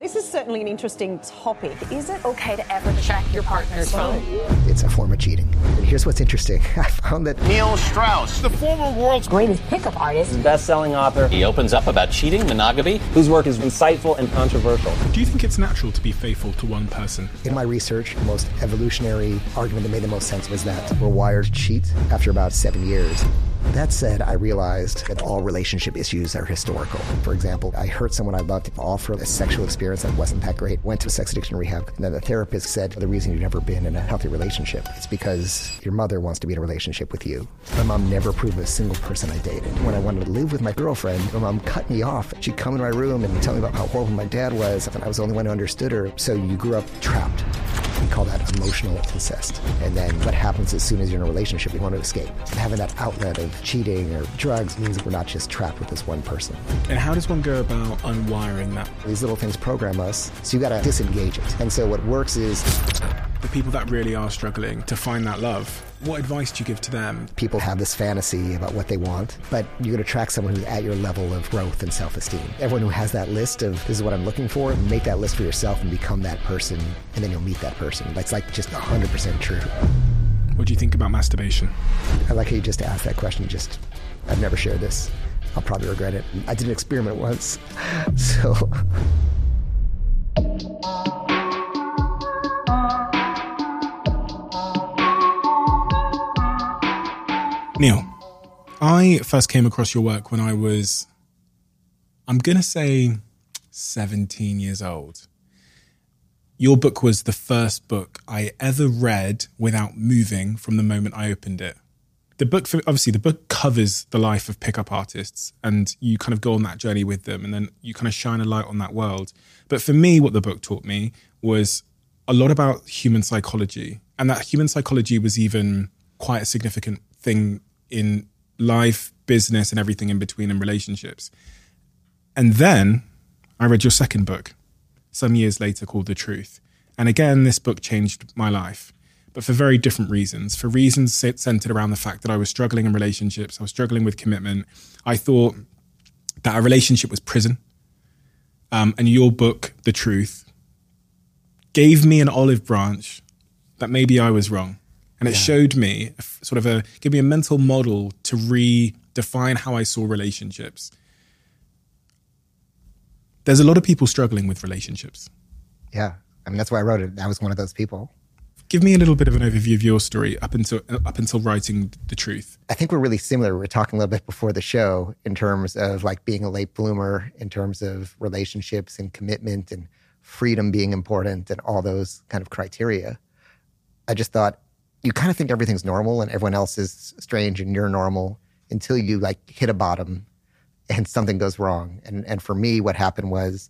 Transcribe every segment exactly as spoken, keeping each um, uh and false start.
This is certainly an interesting topic. Is it okay to ever check your partner's phone? It's a form of cheating. And here's what's interesting. I found that Neil Strauss, the former world's greatest pickup artist, best-selling author. He opens up about cheating, monogamy, whose work is insightful and controversial. Do you think it's natural to be faithful to one person? In my research, the most evolutionary argument that made the most sense was that we're wired to cheat after about seven years. That said, I realized that all relationship issues are historical. For example, I hurt someone I loved all for a sexual experience that wasn't that great. Went to a sex addiction rehab, and then the therapist said, the reason you've never been in a healthy relationship is because your mother wants to be in a relationship with you. My mom never approved of a single person I dated. When I wanted to live with my girlfriend, my mom cut me off. She'd come in my room and tell me about how horrible my dad was, and I was the only one who understood her. So you grew up trapped. We call that emotional incest. And then what happens as soon as you're in a relationship, you want to escape. And having that outlet of cheating or drugs means that we're not just trapped with this one person. And how does one go about unwiring that? These little things program us, so you got to disengage it. And so what works is... the people that really are struggling to find that love, what advice do you give to them? People have this fantasy about what they want, but you're going to attract someone who's at your level of growth and self-esteem. Everyone who has that list of, this is what I'm looking for, make that list for yourself and become that person, and then you'll meet that person. That's like just one hundred percent true. What do you think about masturbation? I like how you just asked that question. Just, I've never shared this. I'll probably regret it. I did an experiment once, so... Neil, I first came across your work when I was, I'm going to say seventeen years old. Your book was the first book I ever read without moving from the moment I opened it. The book, obviously, the book covers the life of pickup artists and you kind of go on that journey with them and then you kind of shine a light on that world. But for me, what the book taught me was a lot about human psychology, and that human psychology was even quite a significant thing in life, business, and everything in between, in relationships. And then I read your second book some years later called The Truth. And again, this book changed my life, but for very different reasons. For reasons centered around the fact that I was struggling in relationships, I was struggling with commitment. I thought that a relationship was prison. Um, and your book, The Truth, gave me an olive branch that maybe I was wrong. And it yeah. showed me sort of a, gave me a mental model to redefine how I saw relationships. There's a lot of people struggling with relationships. Yeah. I mean, that's why I wrote it. I was one of those people. Give me a little bit of an overview of your story up until up until writing The Truth. I think we're really similar. We were talking a little bit before the show in terms of like being a late bloomer, in terms of relationships and commitment and freedom being important and all those kind of criteria. I just thought, you kind of think everything's normal and everyone else is strange and you're normal until you like hit a bottom and something goes wrong. And and for me, what happened was,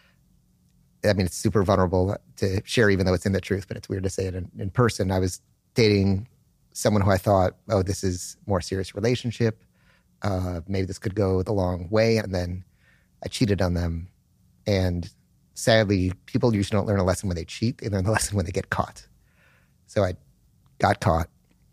I mean, it's super vulnerable to share, even though it's in The Truth, but it's weird to say it in, in person. I was dating someone who I thought, oh, this is a more serious relationship. Uh, maybe this could go the long way. And then I cheated on them. And sadly, people usually don't learn a lesson when they cheat. They learn the lesson when they get caught. So I got caught.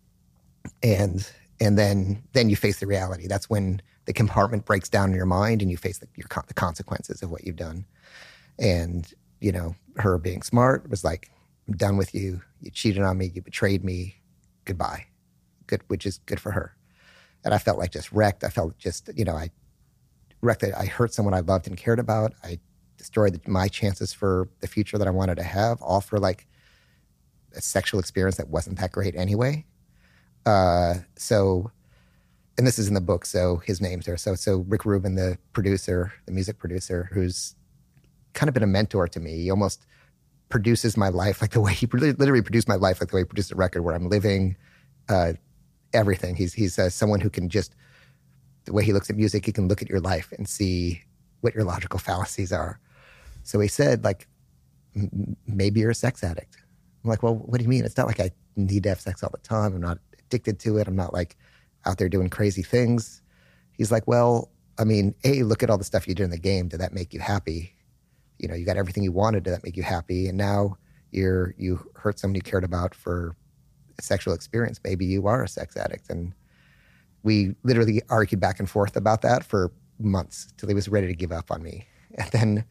And and then then you face the reality. That's when the compartment breaks down in your mind and you face the, your, the consequences of what you've done. And, you know, her being smart was like, I'm done with you. You cheated on me. You betrayed me. Goodbye. Good, which is good for her. And I felt like just wrecked. I felt just, you know, I wrecked it. I hurt someone I loved and cared about. I destroyed my chances for the future that I wanted to have, all for like a sexual experience that wasn't that great anyway. Uh, so, and this is in the book, so his name's there. So, so Rick Rubin, the producer, the music producer, who's kind of been a mentor to me. He almost produces my life like the way he literally produced my life like the way he produced a record where I'm living, uh, everything. He's he's uh, someone who can just, the way he looks at music, he can look at your life and see what your logical fallacies are. So he said, like, maybe you're a sex addict. I'm like, well, what do you mean? It's not like I need to have sex all the time. I'm not addicted to it. I'm not like out there doing crazy things. He's like, well, I mean, A, look at all the stuff you did in the game. Did that make you happy? You know, you got everything you wanted. Did that make you happy? And now you're, you hurt someone you cared about for a sexual experience. Maybe you are a sex addict. And we literally argued back and forth about that for months till he was ready to give up on me. And then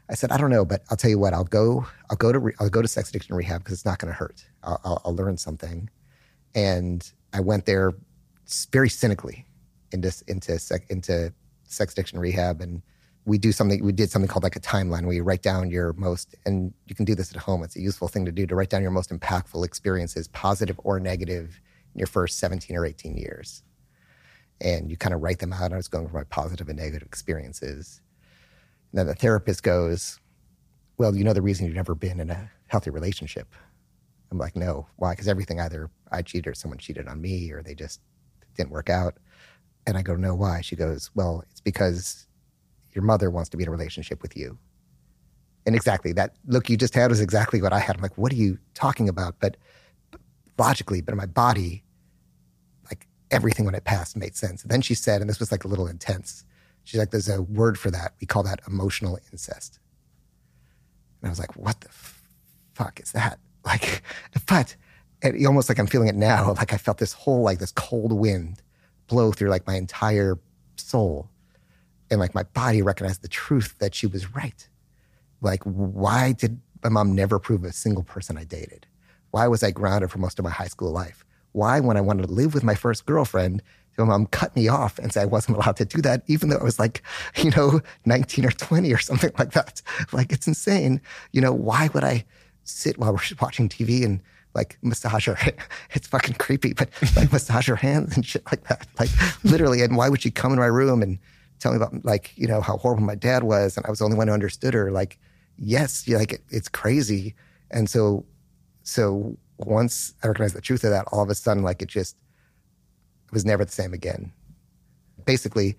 I said, I don't know, but I'll tell you what, I'll go, I'll go to, re- I'll go to sex addiction rehab because it's not going to hurt. I'll, I'll, I'll learn something. And I went there very cynically into, into, sec, into sex addiction rehab. And we do something, we did something called like a timeline where you write down your most, and you can do this at home. It's a useful thing to do, to write down your most impactful experiences, positive or negative, in your first seventeen or eighteen years. And you kind of write them out. I was going for my positive and negative experiences. And then the therapist goes, well, you know the reason you've never been in a healthy relationship? I'm like, no. Why? Because everything, either I cheated or someone cheated on me or they just didn't work out. And I go, no, why? She goes, well, it's because your mother wants to be in a relationship with you. And exactly that look you just had was exactly what I had. I'm like, what are you talking about? But logically, but in my body, like everything when it passed made sense. And then she said, and this was like a little intense, she's like, there's a word for that. We call that emotional incest. And I was like, what the f- fuck is that? Like, but it, almost like I'm feeling it now. Like I felt this whole, like this cold wind blow through like my entire soul. And like my body recognized the truth that she was right. Like, why did my mom never approve of a single person I dated? Why was I grounded for most of my high school life? Why, when I wanted to live with my first girlfriend, my mom cut me off and said I wasn't allowed to do that, even though I was like, you know, nineteen or twenty or something like that. Like, it's insane. You know, why would I sit while we're watching T V and like massage her? It's fucking creepy, but like massage her hands and shit like that. Like literally. And why would she come in my room and tell me about like, you know, how horrible my dad was and I was the only one who understood her? Like, yes, like it, it's crazy. And so, so once I recognized the truth of that, all of a sudden, like it just, it was never the same again. Basically,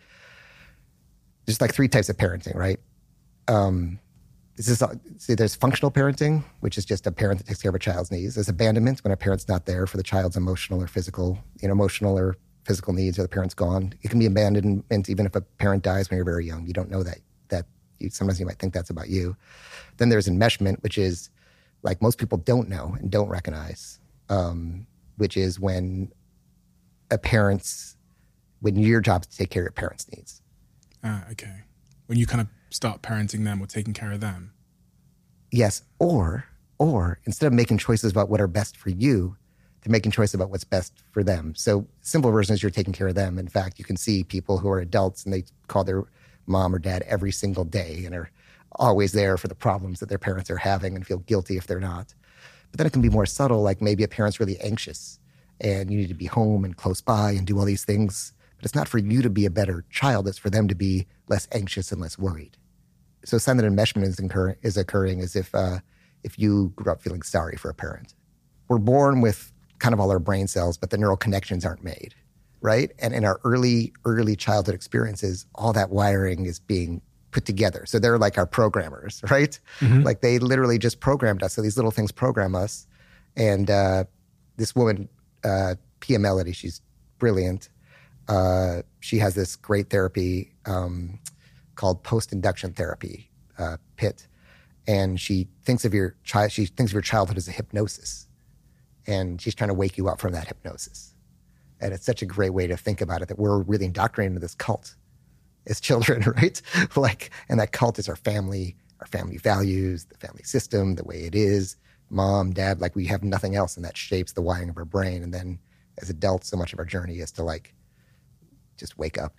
there's like three types of parenting, right? Um, this is, see, there's functional parenting, which is just a parent that takes care of a child's needs. There's abandonment, when a parent's not there for the child's emotional or physical, you know, emotional or physical needs, or the parent's gone. It can be abandonment even if a parent dies when you're very young. You don't know that, that you, sometimes you might think that's about you. Then there's enmeshment, which is like most people don't know and don't recognize, um, which is when a parent's, when your job is to take care of your parents' needs. Ah, okay. When you kind of start parenting them or taking care of them. Yes, or, or instead of making choices about what are best for you, they're making choices about what's best for them. So simple version is you're taking care of them. In fact, you can see people who are adults and they call their mom or dad every single day and are always there for the problems that their parents are having and feel guilty if they're not. But then it can be more subtle, like maybe a parent's really anxious and you need to be home and close by and do all these things. But it's not for you to be a better child. It's for them to be less anxious and less worried. So a sign that enmeshment is, incur- is occurring is if uh, if you grew up feeling sorry for a parent. We're born with kind of all our brain cells, but the neural connections aren't made, right? And in our early, early childhood experiences, all that wiring is being put together. So they're like our programmers, right? Mm-hmm. Like they literally just programmed us. So these little things program us. And uh, this woman, uh, Pia Melody, she's brilliant. Uh, she has this great therapy um, called post-induction therapy, uh, P I T. And she thinks of your child, she thinks of your childhood as a hypnosis. And she's trying to wake you up from that hypnosis. And it's such a great way to think about it, that we're really indoctrinated into this cult as children, right? Like, and that cult is our family, our family values, the family system, the way it is, mom, dad, like we have nothing else, and that shapes the wiring of our brain. And then as adults, so much of our journey is to like, just wake up.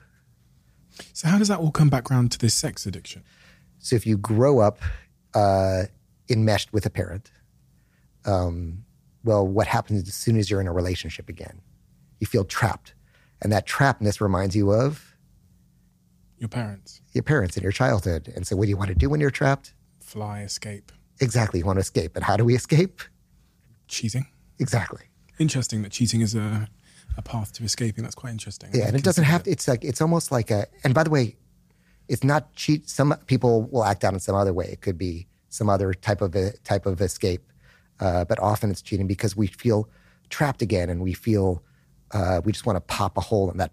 So how does that all come back around to this sex addiction? So if you grow up uh, enmeshed with a parent, um, well, what happens as soon as you're in a relationship again? You feel trapped. And that trappedness reminds you of? Your parents. Your parents in your childhood. And so what do you want to do when you're trapped? Fly, escape. Exactly. You want to escape. And how do we escape? Cheating. Exactly. Interesting that cheating is a, a path to escaping. That's quite interesting. Yeah, and it doesn't have to, it's like, it's almost like a, and by the way, it's not cheat. Some people will act out in some other way. It could be some other type of a, type of escape. Uh, but often it's cheating because we feel trapped again, and we feel uh, we just want to pop a hole in that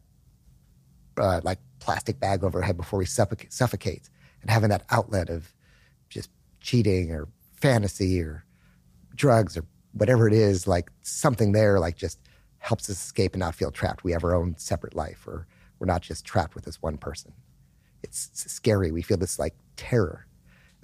uh, like plastic bag over our head before we suffocate, suffocate. And having that outlet of just cheating or fantasy or drugs or whatever it is, like something there, like just helps us escape and not feel trapped. We have our own separate life, or we're not just trapped with this one person. It's scary. We feel this like terror.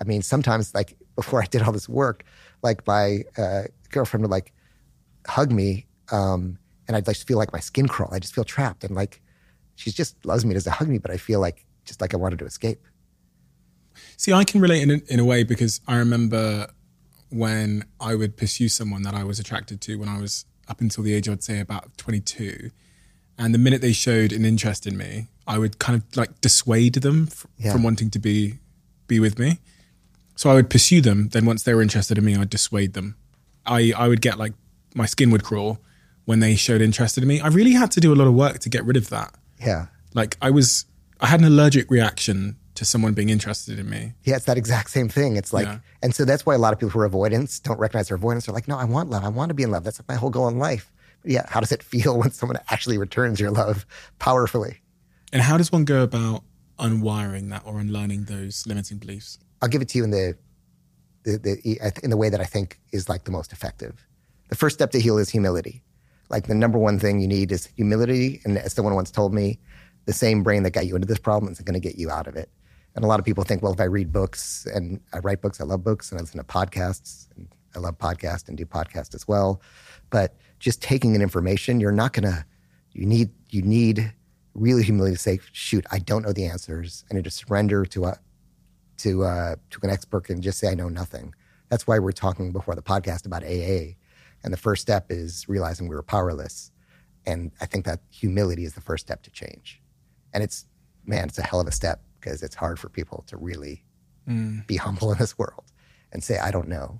I mean, sometimes like before I did all this work, like my uh, girlfriend would like hug me um, and I'd just feel like my skin crawl. I just feel trapped. And like, she just loves me to hug me, but I feel like just like I wanted to escape. See, I can relate in a, in a way because I remember when I would pursue someone that I was attracted to when I was up until the age, I'd say about twenty-two. And the minute they showed an interest in me, I would kind of like dissuade them f- Yeah. from wanting to be be with me. So I would pursue them. Then once they were interested in me, I'd dissuade them. I, I would get like, my skin would crawl when they showed interest in me. I really had to do a lot of work to get rid of that. Yeah. Like I was, I had an allergic reaction to someone being interested in me. Yeah, it's that exact same thing. It's like, Yeah. and so that's why a lot of people who are avoidance don't recognize their avoidance. They're like, no, I want love. I want to be in love. That's like my whole goal in life. But yeah, how does it feel when someone actually returns your love powerfully? And how does one go about unwiring that or unlearning those limiting beliefs? I'll give it to you in the, the, the in the way that I think is like the most effective. The first step to heal is humility. Like the number one thing you need is humility. And as someone once told me, the same brain that got you into this problem is going to get you out of it. And a lot of people think, well, if I read books and I write books, I love books, and I listen to podcasts, and I love podcasts and do podcasts as well. But just taking in information, you're not going to, you need, you need really humility to say, shoot, I don't know the answers, and to just surrender to a, to uh, to an expert and just say, I know nothing. That's why we're talking before the podcast about A A. And the first step is realizing we were powerless. And I think that humility is the first step to change. And it's, man, it's a hell of a step because it's hard for people to really mm. be humble in this world and say, I don't know.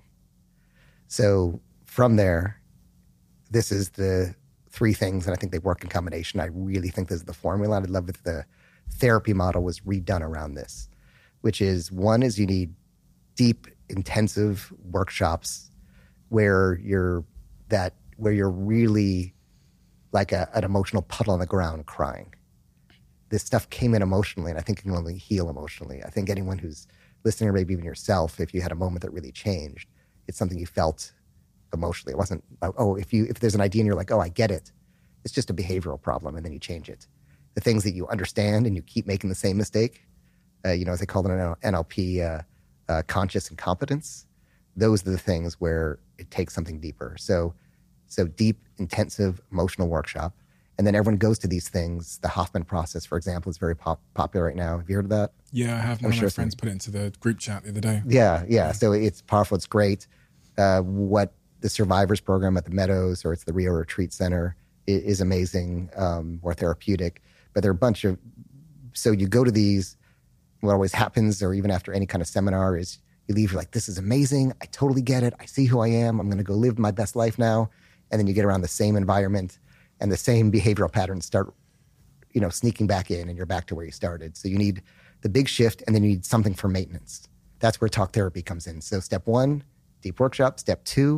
So from there, this is the three things, and I think they work in combination. I really think this is the formula. I'd love if the therapy model was redone around this, which is one is you need deep, intensive workshops where you're that where you're really like a, an emotional puddle on the ground crying. This stuff came in emotionally, and I think it can only heal emotionally. I think anyone who's listening, or maybe even yourself, if you had a moment that really changed, it's something you felt emotionally. It wasn't, oh, if you if there's an idea and you're like, oh, I get it. It's just a behavioral problem, and then you change it. The things that you understand and you keep making the same mistake, uh, you know, as they call it in N L P, uh, uh, conscious incompetence, those are the things where it takes something deeper. So, so deep, intensive emotional workshop. And then everyone goes to these things. The Hoffman process, for example, is very pop- popular right now. Have you heard of that? Yeah, I have. One I'm of sure my friends put it into the group chat the other day. Yeah, yeah. So it's powerful. It's great. Uh, what the Survivors program at the Meadows, or it's the Rio Retreat Center, is, is amazing, um, more therapeutic. But there are a bunch of, so you go to these, what always happens, or even after any kind of seminar, is you leave, you're like, this is amazing. I totally get it. I see who I am. I'm going to go live my best life now. And then you get around the same environment and the same behavioral patterns start, you know, sneaking back in, and you're back to where you started. So you need the big shift, and then you need something for maintenance. That's where talk therapy comes in. So step one, deep workshop. Step two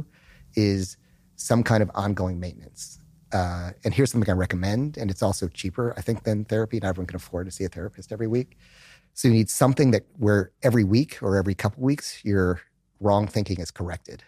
is some kind of ongoing maintenance. Uh, and here's something I recommend, and it's also cheaper, I think, than therapy. Not everyone can afford to see a therapist every week. So you need something that where every week or every couple weeks, your wrong thinking is corrected.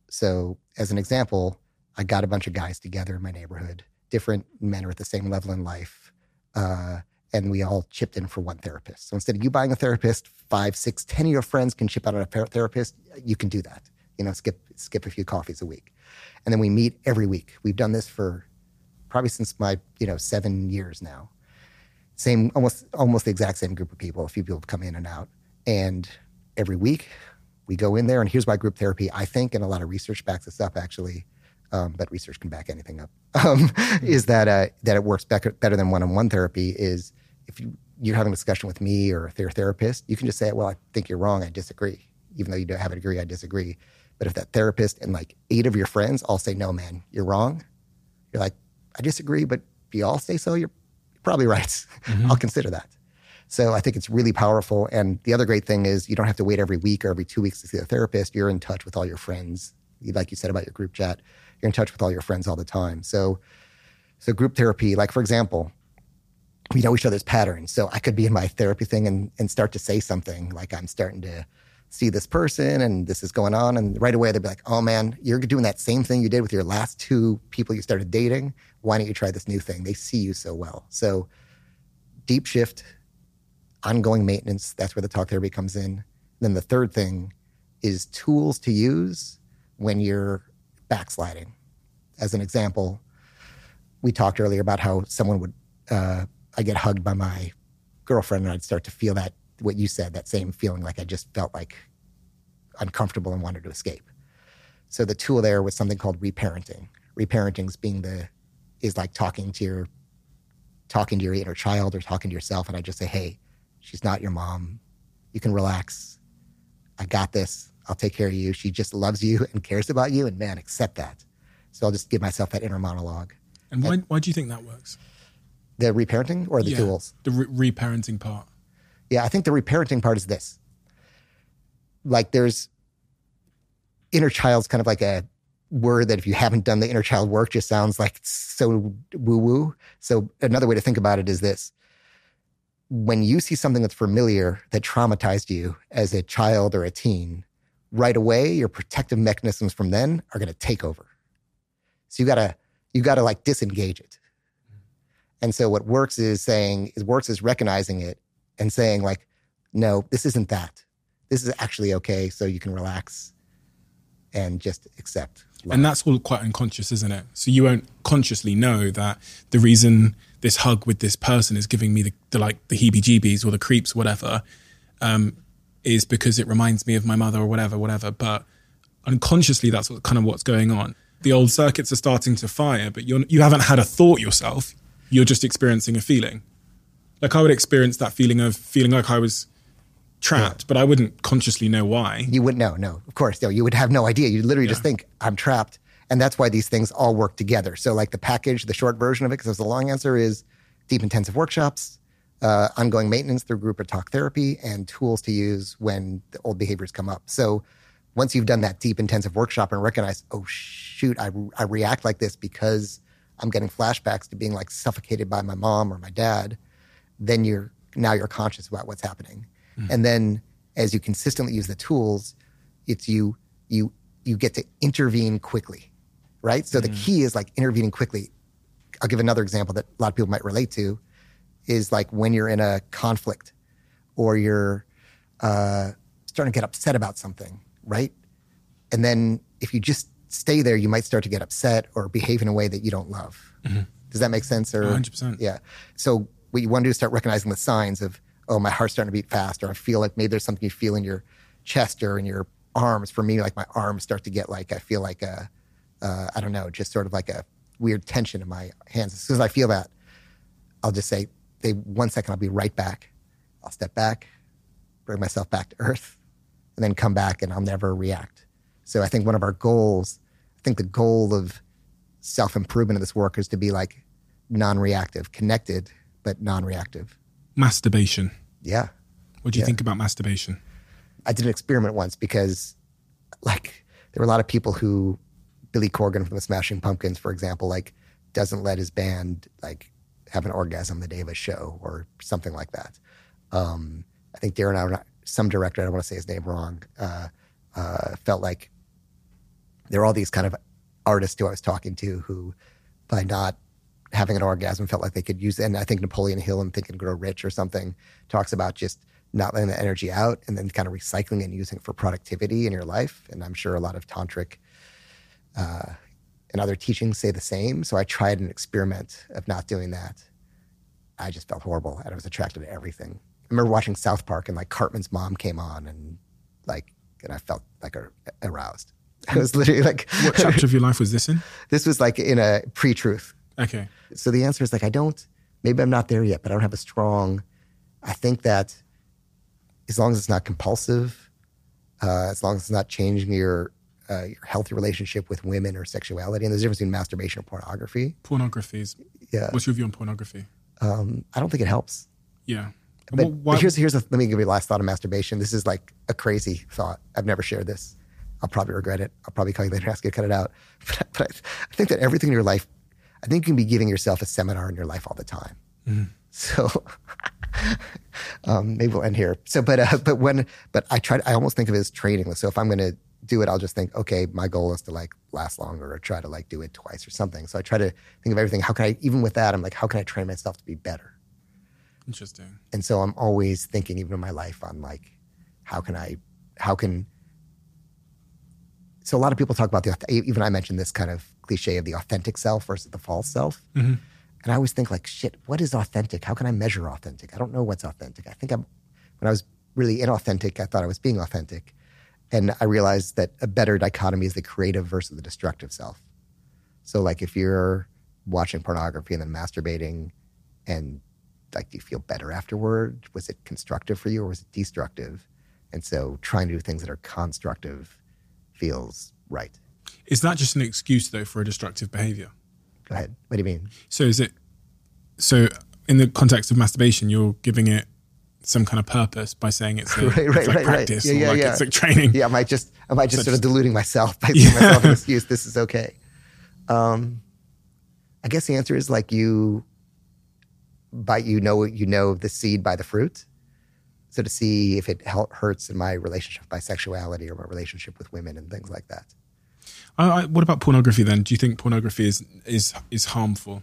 So as an example, I got a bunch of guys together in my neighborhood. Different men are at the same level in life. Uh, and we all chipped in for one therapist. So instead of you buying a therapist, five, six, ten of your friends can chip out on a therapist. You can do that. You know, skip skip a few coffees a week. And then we meet every week. We've done this for probably since my, you know, seven years now. Same, almost almost the exact same group of people. A few people come in and out. And every week we go in there, and here's why group therapy, I think, and a lot of research backs this up actually, um, but research can back anything up, um, is that uh, that it works better, better than one-on-one therapy is if you, you're having a discussion with me or their therapist, you can just say, well, I think you're wrong, I disagree. Even though you don't have an agree, I disagree. But if that therapist and like eight of your friends all say, no, man, you're wrong, you're like, I disagree, but if you all say so, you're probably right. Mm-hmm. I'll consider that. So I think it's really powerful. And the other great thing is you don't have to wait every week or every two weeks to see a therapist. You're in touch with all your friends. Like you said about your group chat, you're in touch with all your friends all the time. So, so group therapy, like for example, we know each other's patterns. So I could be in my therapy thing and, and start to say something like I'm starting to see this person and this is going on. And right away they'd be like, oh man, you're doing that same thing you did with your last two people you started dating. Why don't you try this new thing? They see you so well. So deep shift, ongoing maintenance, that's where the talk therapy comes in. Then the third thing is tools to use when you're backsliding. As an example, we talked earlier about how someone would, uh, I get hugged by my girlfriend and I'd start to feel that, what you said, that same feeling, like I just felt like uncomfortable and wanted to escape. So the tool there was something called reparenting. Reparenting's being the, is like talking to your, talking to your inner child or talking to yourself. And I just say, hey, she's not your mom. You can relax. I got this. I'll take care of you. She just loves you and cares about you. And man, accept that. So I'll just give myself that inner monologue. And why, and, why do you think that works? The reparenting or the yeah, tools? The re- reparenting part. Yeah, I think the reparenting part is this. Like there's, inner child's kind of like a word that if you haven't done the inner child work just sounds like so woo-woo. So another way to think about it is this. When you see something that's familiar that traumatized you as a child or a teen, right away, your protective mechanisms from then are going to take over. So you gotta, you gotta like disengage it. And so what works is saying, it works is recognizing it and saying like, no, this isn't that. This is actually okay. So you can relax and just accept love. And that's all quite unconscious, isn't it? So you won't consciously know that the reason this hug with this person is giving me the, the like the heebie-jeebies or the creeps, whatever, um, is because it reminds me of my mother or whatever, whatever. But unconsciously, that's what, kind of what's going on. The old circuits are starting to fire, but you're, you haven't had a thought yourself. You're just experiencing a feeling. Like I would experience that feeling of feeling like I was trapped, yeah. but I wouldn't consciously know why. You wouldn't know, no, of course, no. You would have no idea. You'd literally yeah. just think, I'm trapped. And that's why these things all work together. So like the package, the short version of it, because the long answer is deep intensive workshops, uh, ongoing maintenance through group or talk therapy, and tools to use when the old behaviors come up. So once you've done that deep intensive workshop and recognize, oh shoot, I, I react like this because I'm getting flashbacks to being like suffocated by my mom or my dad, then you're now you're conscious about what's happening. Mm. And then as you consistently use the tools, it's you you you get to intervene quickly, right? So mm. the key is like intervening quickly. I'll give another example that a lot of people might relate to is like when you're in a conflict or you're uh, starting to get upset about something, right? And then if you just stay there, you might start to get upset or behave in a way that you don't love. Mm-hmm. Does that make sense? Or one hundred percent. Yeah. So what you want to do is start recognizing the signs of, oh, my heart's starting to beat fast, or I feel like maybe there's something you feel in your chest or in your arms. For me, like my arms start to get like, I feel like a, uh, I don't know, just sort of like a weird tension in my hands. As soon as I feel that, I'll just say, hey, one second, I'll be right back. I'll step back, bring myself back to earth, and then come back and I'll never react. So I think one of our goals, I think the goal of self-improvement in this work is to be like non-reactive, connected, but non-reactive. Masturbation. Yeah. What do you yeah. think about masturbation? I did an experiment once because like there were a lot of people who, Billy Corgan from the Smashing Pumpkins, for example, like doesn't let his band like have an orgasm the day of a show or something like that. Um, I think Darren, I don't, some director, I don't want to say his name wrong, uh, uh, felt like there were all these kind of artists who I was talking to who, by not having an orgasm, felt like they could use it. And I think Napoleon Hill in Think and Grow Rich or something talks about just not letting the energy out and then kind of recycling it and using it for productivity in your life. And I'm sure a lot of tantric uh, and other teachings say the same. So I tried an experiment of not doing that. I just felt horrible and I was attracted to everything. I remember watching South Park and like Cartman's mom came on and like, and I felt like aroused. I was literally like... What chapter of your life was this in? This was like in a pre-truth. Okay. So the answer is like, I don't, maybe I'm not there yet, but I don't have a strong, I think that as long as it's not compulsive, uh, as long as it's not changing your, uh, your healthy relationship with women or sexuality, and there's a difference between masturbation and pornography. Pornography is, yeah. What's your view on pornography? Um, I don't think it helps. Yeah. But, well, why, but here's, here's a, let me give you a last thought on masturbation. This is like a crazy thought. I've never shared this. I'll probably regret it. I'll probably call you later and ask you to cut it out. But, but I, I think that everything in your life, I think you can be giving yourself a seminar in your life all the time. Mm-hmm. So um, maybe we'll end here. So, but uh, but when but I try. I almost think of it as training. So if I'm going to do it, I'll just think, okay, my goal is to like last longer, or try to like do it twice or something. So I try to think of everything. How can I? Even with that, I'm like, how can I train myself to be better? Interesting. And so I'm always thinking, even in my life, on like, how can I how can, so a lot of people talk about the, even I mentioned this kind of cliche of the authentic self versus the false self. Mm-hmm. And I always think like, shit, what is authentic? How can I measure authentic? I don't know what's authentic. I think I'm, when I was really inauthentic, I thought I was being authentic. And I realized that a better dichotomy is the creative versus the destructive self. So like if you're watching pornography and then masturbating and like, do you feel better afterward? Was it constructive for you or was it destructive? And so trying to do things that are constructive feels right. Is that just an excuse though for a destructive behavior? Go ahead. What do you mean? So is it, so in the context of masturbation, you're giving it some kind of purpose by saying it's, a, right, right, it's like right, practice right. Yeah, or yeah, like yeah. it's like training. Yeah, I might just, I might just So sort of just- deluding myself by giving Yeah. myself an excuse. This is okay. Um, I guess the answer is like you, by you know you know the seed by the fruit. So to see if it hel- hurts in my relationship with bisexuality or my relationship with women and things like that. I, I, what about pornography then? Do you think pornography is is is harmful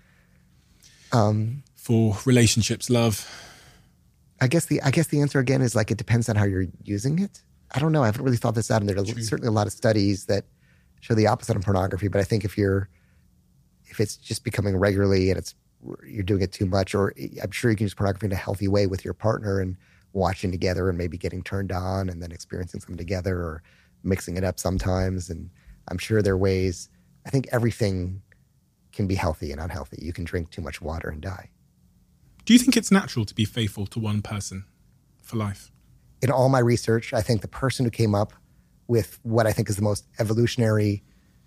Um, for relationships, love? I guess the I guess the answer again is like it depends on how you're using it. I don't know. I haven't really thought this out, and there are True. certainly a lot of studies that show the opposite of pornography. But I think if you're if it's just becoming regularly and it's you're doing it too much, or I'm sure you can use pornography in a healthy way with your partner and watching together and maybe getting turned on and then experiencing something together or mixing it up sometimes. And I'm sure there are ways. I think everything can be healthy and unhealthy. You can drink too much water and die. Do you think it's natural to be faithful to one person for life? In all my research, I think the person who came up with what I think is the most evolutionary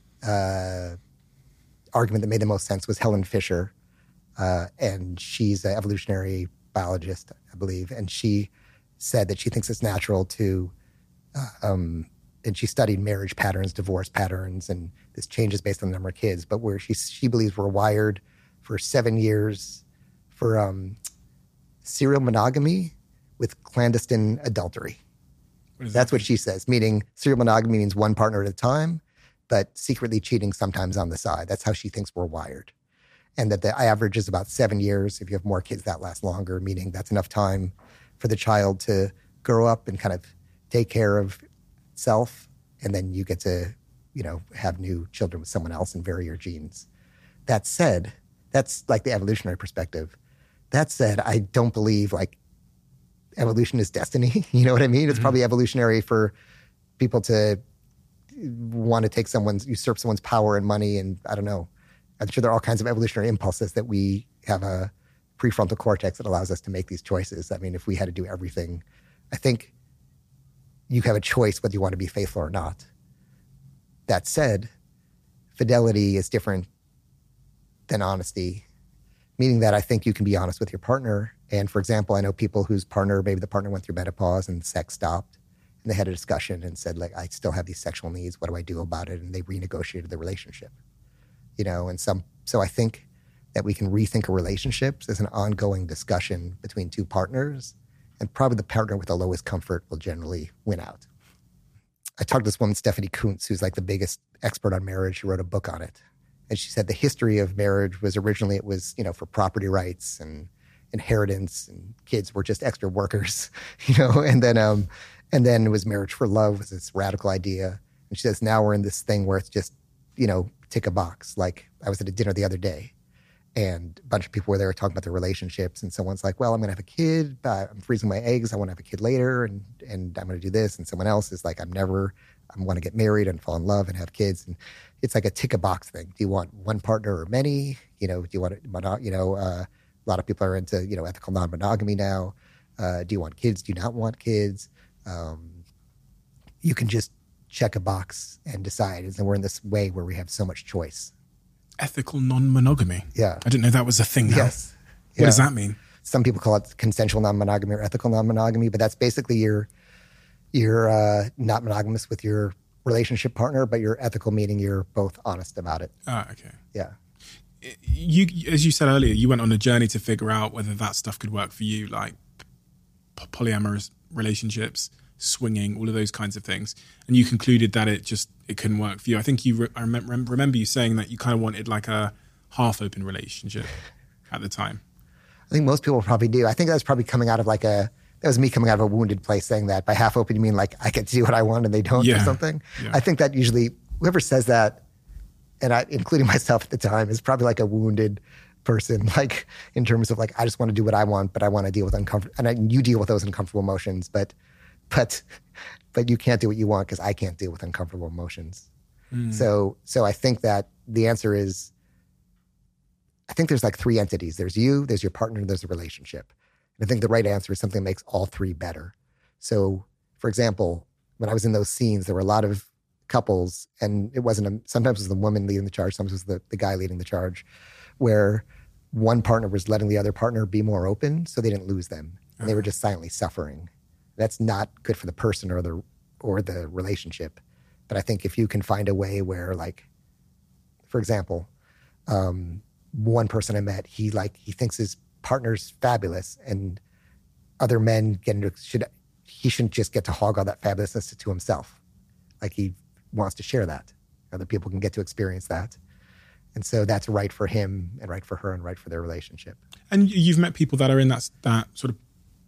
uh, argument that made the most sense was Helen Fisher. Uh, and she's an evolutionary biologist, I believe. And she said that she thinks it's natural to, uh, um, and she studied marriage patterns, divorce patterns, and this changes based on the number of kids. But where she she believes we're wired for seven years for um, serial monogamy with clandestine adultery. What does That's that what she says, meaning serial monogamy means one partner at a time, but secretly cheating sometimes on the side. That's how she thinks we're wired. And that the average is about seven years. If you have more kids, that lasts longer, meaning that's enough time for the child to grow up and kind of take care of self. And then you get to, you know, have new children with someone else and vary your genes. That said, that's like the evolutionary perspective. That said, I don't believe like evolution is destiny. You know what I mean? It's Mm-hmm. probably evolutionary for people to want to take someone's, usurp someone's power and money. And I don't know. I'm sure there are all kinds of evolutionary impulses that we have a prefrontal cortex that allows us to make these choices. I mean, if we had to do everything, I think you have a choice whether you want to be faithful or not. That said, fidelity is different than honesty, meaning that I think you can be honest with your partner. And for example, I know people whose partner, maybe the partner went through menopause and sex stopped, and they had a discussion and said, like, I still have these sexual needs. What do I do about it? And they renegotiated the relationship. You know, and some, so I think that we can rethink a relationships as an ongoing discussion between two partners, and probably the partner with the lowest comfort will generally win out. I talked to this woman, Stephanie Kuntz, who's like the biggest expert on marriage. She wrote a book on it. And she said the history of marriage was originally, it was, you know, for property rights and inheritance, and kids were just extra workers, you know, and then, um, and then it was marriage for love was this radical idea. And she says, now we're in this thing where it's just, you know, tick a box. Like I was at a dinner the other day and a bunch of people were there talking about their relationships. And someone's like, well, I'm going to have a kid, but I'm freezing my eggs. I want to have a kid later. And, and I'm going to do this. And someone else is like, I'm never, I want to get married and fall in love and have kids. And it's like a tick a box thing. Do you want one partner or many? You know, do you want to, you know, uh, a lot of people are into, you know, ethical non-monogamy now. Uh, do you want kids? Do you not want kids? Um, you can just check a box and decide. And we're in this way where we have so much choice. Ethical non-monogamy. Yeah. I didn't know that was a thing now. Yes. What Yeah. does that mean? Some people call it consensual non-monogamy or ethical non-monogamy, but that's basically you're, you're uh, not monogamous with your relationship partner, but you're ethical, meaning you're both honest about it. Ah, okay. Yeah. You, as you said earlier, you went on a journey to figure out whether that stuff could work for you, like p- polyamorous relationships, swinging, all of those kinds of things. And you concluded that it just, it couldn't work for you. I think you, re- I remember, remember you saying that you kind of wanted like a half open relationship at the time. I think most people probably do. I think that's probably coming out of like a that was me coming out of a wounded place saying that. By half open, you mean like I get to do what I want and they don't Yeah. or something? Yeah. I think that usually whoever says that, and I, including myself at the time, is probably like a wounded person, like in terms of like, I just want to do what I want, but I want to deal with uncomfortable, and I, you deal with those uncomfortable emotions, but, but, but you can't do what you want because I can't deal with uncomfortable emotions. Mm. So, so I think that the answer is, I think there's like three entities. There's you, there's your partner, and there's a relationship. And I think the right answer is something that makes all three better. So, for example, when I was in those scenes, there were a lot of couples, and it wasn't, a, sometimes it was the woman leading the charge, sometimes it was the, the guy leading the charge, where one partner was letting the other partner be more open so they didn't lose them. And they were just silently suffering. That's not good for the person or the or the relationship. But I think if you can find a way where, like, for example, um, one person I met, he like he thinks his partner's fabulous, and other men get into should he shouldn't just get to hog all that fabulousness to himself. Like, he wants to share that. Other people can get to experience that. And so that's right for him and right for her and right for their relationship. And you've met people that are in that that sort of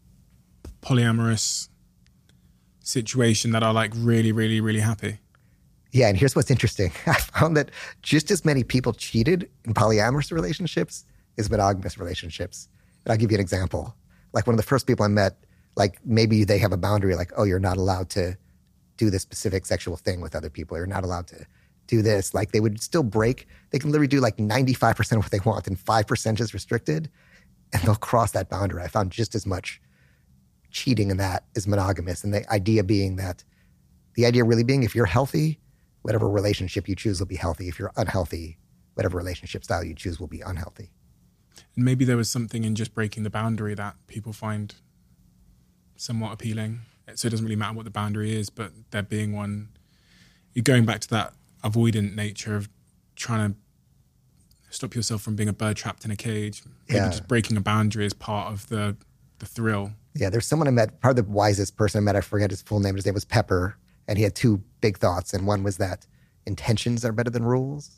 polyamorous situation that are like really, really, really happy. Yeah, and here's what's interesting. I found that just as many people cheated in polyamorous relationships as monogamous relationships. And I'll give you an example. Like, one of the first people I met, like, maybe they have a boundary, like, oh, you're not allowed to do this specific sexual thing with other people. You're not allowed to do this. Like, they would still break. They can literally do like ninety-five percent of what they want, and five percent is restricted, and they'll cross that boundary. I found just as much cheating in that as monogamous. And the idea being that, the idea really being, if you're healthy, whatever relationship you choose will be healthy. If you're unhealthy, whatever relationship style you choose will be unhealthy. And maybe there was something in just breaking the boundary that people find somewhat appealing. So it doesn't really matter what the boundary is, but there being one, you're going back to that avoidant nature of trying to stop yourself from being a bird trapped in a cage. Maybe Yeah. just breaking a boundary is part of the the thrill. Yeah, there's someone I met, probably the wisest person I met, I forget his full name, his name was Pepper, and he had two big thoughts, and one was that intentions are better than rules.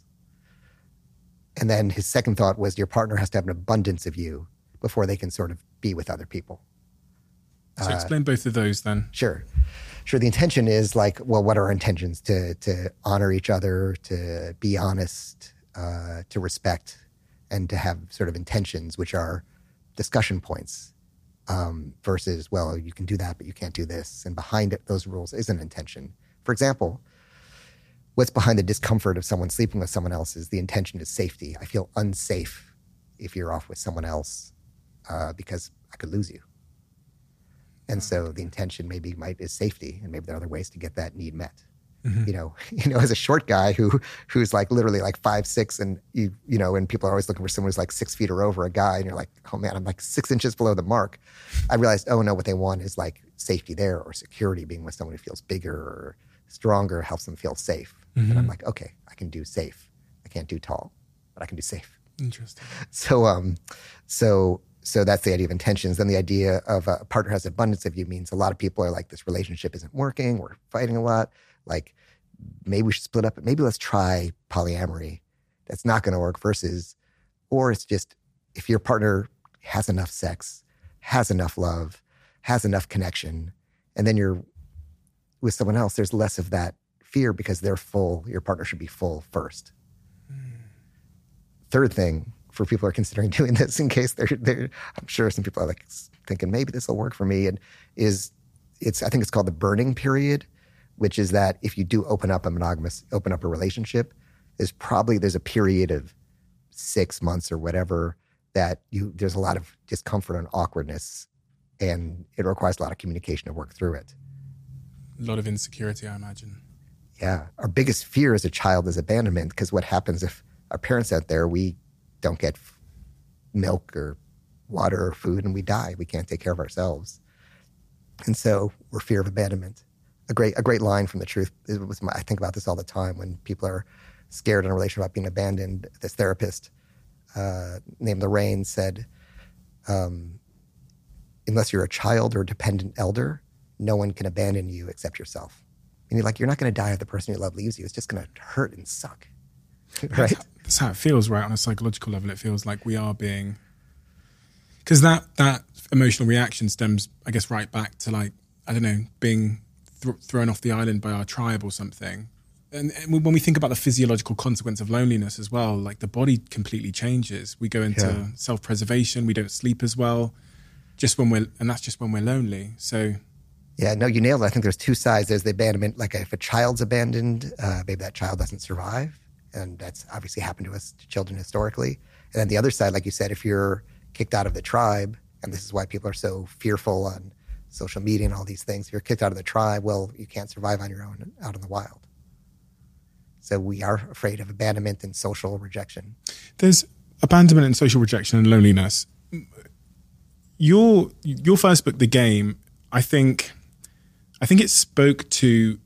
And then his second thought was your partner has to have an abundance of you before they can sort of be with other people. So explain both of those then. Sure. Sure. The intention is like, well, what are our intentions? To to honor each other, to be honest, uh, to respect, and to have sort of intentions, which are discussion points, um, versus, well, you can do that, but you can't do this. And behind it, those rules is an intention. For example, what's behind the discomfort of someone sleeping with someone else is the intention is safety. I feel unsafe if you're off with someone else uh, because I could lose you. And so the intention maybe might is safety, and maybe there are other ways to get that need met. Mm-hmm. You know, you know, as a short guy who who's like literally like five six, and you you know, and people are always looking for someone who's like six feet or over, a guy, and you're like, oh man, I'm like six inches below the mark. I realized, oh no, what they want is like safety there, or security, being with someone who feels bigger or stronger, helps them feel safe. Mm-hmm. And I'm like, okay, I can do safe. I can't do tall, but I can do safe. Interesting. So, um, so. So that's the idea of intentions. Then the idea of a partner has abundance of you means a lot of people are like, this relationship isn't working. We're fighting a lot. Like, maybe we should split up. Maybe let's try polyamory. That's not going to work versus, or it's just, if your partner has enough sex, has enough love, has enough connection, and then you're with someone else, there's less of that fear because they're full. Your partner should be full first. Mm. Third thing, for people who are considering doing this, in case they're, they're, I'm sure some people are like thinking maybe this will work for me, and is it's I think it's called the burning period, which is that if you do open up a monogamous, open up a relationship, there's probably there's a period of six months or whatever that you there's a lot of discomfort and awkwardness, and it requires a lot of communication to work through it. A lot of insecurity, I imagine. Yeah, our biggest fear as a child is abandonment, because what happens if our parents out there, we don't get f- milk or water or food, and we die. We can't take care of ourselves. And so we're fear of abandonment. A great a great line from The Truth, it was my, I think about this all the time when people are scared in a relationship about being abandoned. This therapist uh, named Lorraine said, um, unless you're a child or a dependent elder, no one can abandon you except yourself. And you're like, you're not going to die if the person you love leaves you. It's just going to hurt and suck. Right? That's, that's how it feels, right? On a psychological level, it feels like we are being, because that that emotional reaction stems, I guess, right back to like, I don't know, being th- thrown off the island by our tribe or something. And, and when we think about the physiological consequence of loneliness as well, like the body completely changes. We go into yeah. self-preservation. We don't sleep as well, just when we're, and that's just when we're lonely. So, yeah, no, you nailed it. I think there's two sides. There's the abandonment. Like if a child's abandoned, uh, maybe that child doesn't survive, and that's obviously happened to us, to children historically. And then the other side, like you said, if you're kicked out of the tribe, and this is why people are so fearful on social media and all these things. If you're kicked out of the tribe, well, you can't survive on your own out in the wild. So we are afraid of abandonment and social rejection. There's abandonment and social rejection and loneliness. Your your first book, The Game, I think, I think it spoke to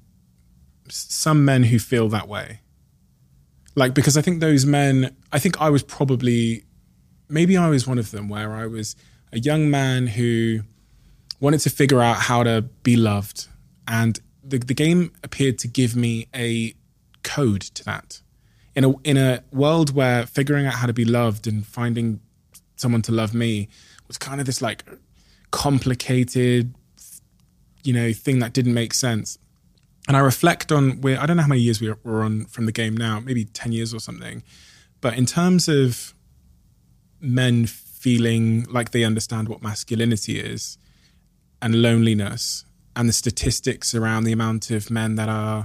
some men who feel that way. Like, because I think those men, I think I was probably, maybe I was one of them, where I was a young man who wanted to figure out how to be loved. And the, the game appeared to give me a code to that. In a in a world where figuring out how to be loved and finding someone to love me was kind of this like complicated, you know, thing that didn't make sense. And I reflect on, we're, I don't know how many years we we're on from The Game now, maybe ten years or something. But in terms of men feeling like they understand what masculinity is and loneliness and the statistics around the amount of men that are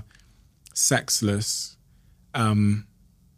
sexless, um,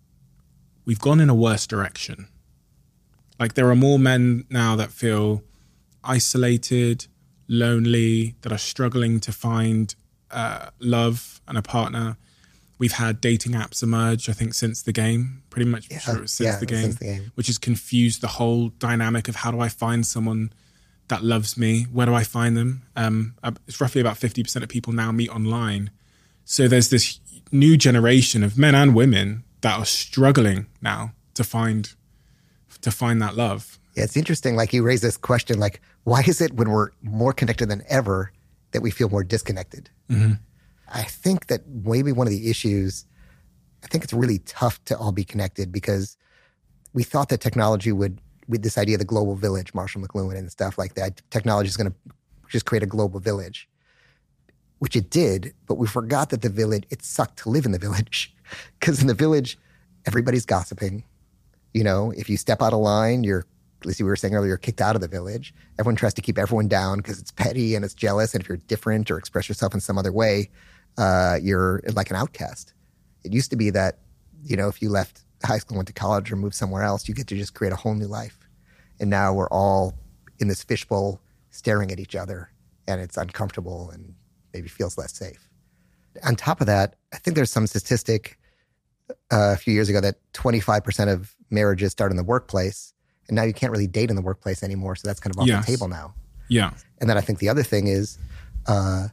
we've gone in a worse direction. Like there are more men now that feel isolated, lonely, that are struggling to find uh, love and a partner. We've had dating apps emerge, I think, since The Game, pretty much yeah, sure since, yeah, the game, since The Game, which has confused the whole dynamic of how do I find someone that loves me? Where do I find them? Um, it's roughly about fifty percent of people now meet online. So there's this new generation of men and women that are struggling now to find to find that love. Yeah, it's interesting. Like you raise this question, like, why is it when we're more connected than ever that we feel more disconnected? Mm-hmm. I think that maybe one of the issues, I think it's really tough to all be connected because we thought that technology would, with this idea of the global village, Marshall McLuhan and stuff like that, technology is going to just create a global village, which it did, but we forgot that the village, it sucked to live in the village because in the village, everybody's gossiping. You know, if you step out of line, you're, as we were saying earlier, you're kicked out of the village. Everyone tries to keep everyone down because it's petty and it's jealous. And if you're different or express yourself in some other way, uh, you're like an outcast. It used to be that, you know, if you left high school, went to college or moved somewhere else, you get to just create a whole new life. And now we're all in this fishbowl staring at each other and it's uncomfortable and maybe feels less safe. On top of that, I think there's some statistic uh, a few years ago that twenty-five percent of marriages start in the workplace. And now you can't really date in the workplace anymore. So that's kind of off yes. the table now. Yeah. And then I think the other thing is uh,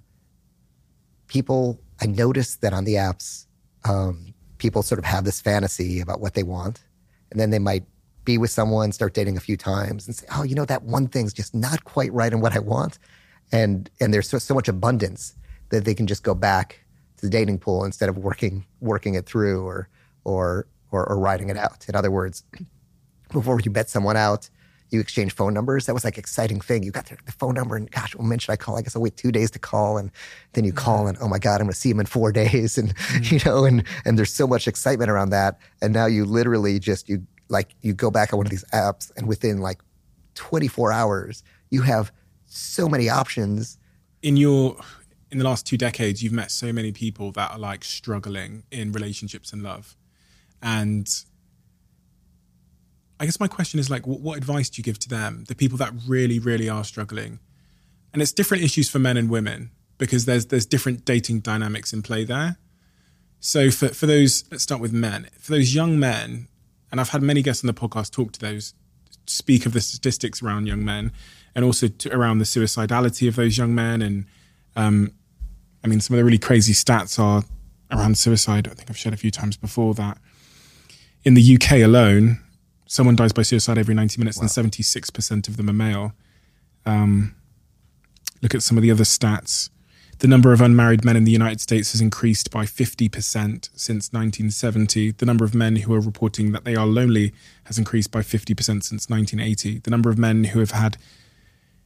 people, I noticed that on the apps, um, people sort of have this fantasy about what they want. And then they might be with someone, start dating a few times and say, oh, you know, that one thing's just not quite right in what I want. And and there's so, so much abundance that they can just go back to the dating pool instead of working working it through or or or, or writing it out. In other words, before you met someone out, you exchange phone numbers. That was like an exciting thing. You got the, the phone number and gosh, well, when should I call? I guess I'll wait two days to call. And then you call and, oh my God, I'm going to see him in four days. And, mm-hmm. you know, and, and there's so much excitement around that. And now you literally just, you like, you go back on one of these apps and within like twenty-four hours, you have so many options. In your, in the last two decades, you've met so many people that are like struggling in relationships and love. And I guess my question is like, what, what advice do you give to them, the people that really, really are struggling? And it's different issues for men and women because there's there's different dating dynamics in play there. So for, for those, let's start with men. For those young men, and I've had many guests on the podcast talk to those, speak of the statistics around young men and also to, around the suicidality of those young men. And um, I mean, some of the really crazy stats are around suicide. I think I've shared a few times before that. In the U K alone, someone dies by suicide every ninety minutes, wow. and seventy-six percent of them are male. Um, look at some of the other stats. The number of unmarried men in the United States has increased by fifty percent since nineteen seventy. The number of men who are reporting that they are lonely has increased by fifty percent since nineteen eighty. The number of men who have had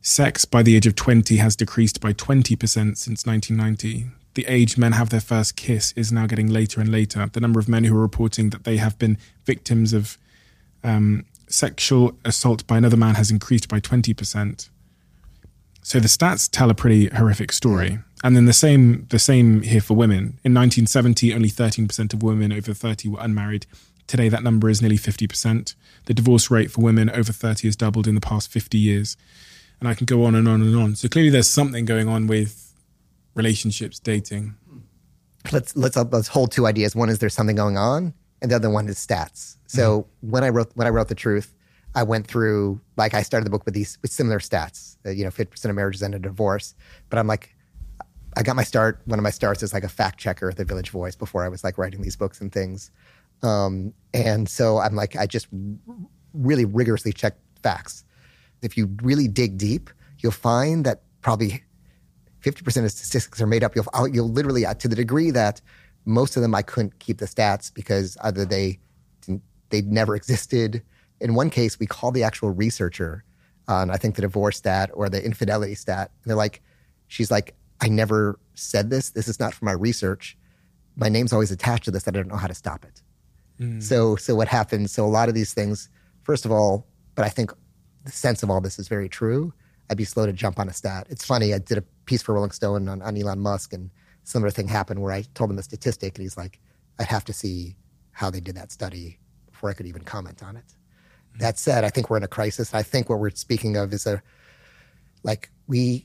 Sex by the age of twenty has decreased by twenty percent since nineteen ninety. The age men have their first kiss is now getting later and later. The number of men who are reporting that they have been victims of um, sexual assault by another man has increased by twenty percent. So the stats tell a pretty horrific story. And then the same the same here for women. In nineteen seventy, only thirteen percent of women over thirty were unmarried. Today, that number is nearly fifty percent. The divorce rate for women over thirty has doubled in the past fifty years. And I can go on and on and on. So clearly there's something going on with relationships, dating. Let's let's let's hold two ideas. One is there's something going on, and the other one is stats. So mm-hmm. when I wrote when I wrote The Truth, I went through, like, I started the book with these with similar stats. Uh, you know, fifty percent of marriages end in divorce. But I'm like, I got my start. One of my starts as like a fact checker at the Village Voice before I was like writing these books and things. Um, and so I'm like, I just really rigorously checked facts. If you really dig deep, you'll find that probably fifty percent of statistics are made up. You'll, you'll literally, to the degree that most of them I couldn't keep the stats because either they they never existed. In one case, we called the actual researcher on, I think, the divorce stat or the infidelity stat. And they're like, she's like, I never said this. This is not from my research. My name's always attached to this. I don't know how to stop it. Mm. So, so what happens? So a lot of these things, first of all, but I think the sense of all this is very true. I'd be slow to jump on a stat. It's funny, I did a piece for Rolling Stone on, on Elon Musk, and similar thing happened where I told him a statistic, and he's like, I'd have to see how they did that study before I could even comment on it. Mm-hmm. That said, I think we're in a crisis. I think what we're speaking of is a, like, we,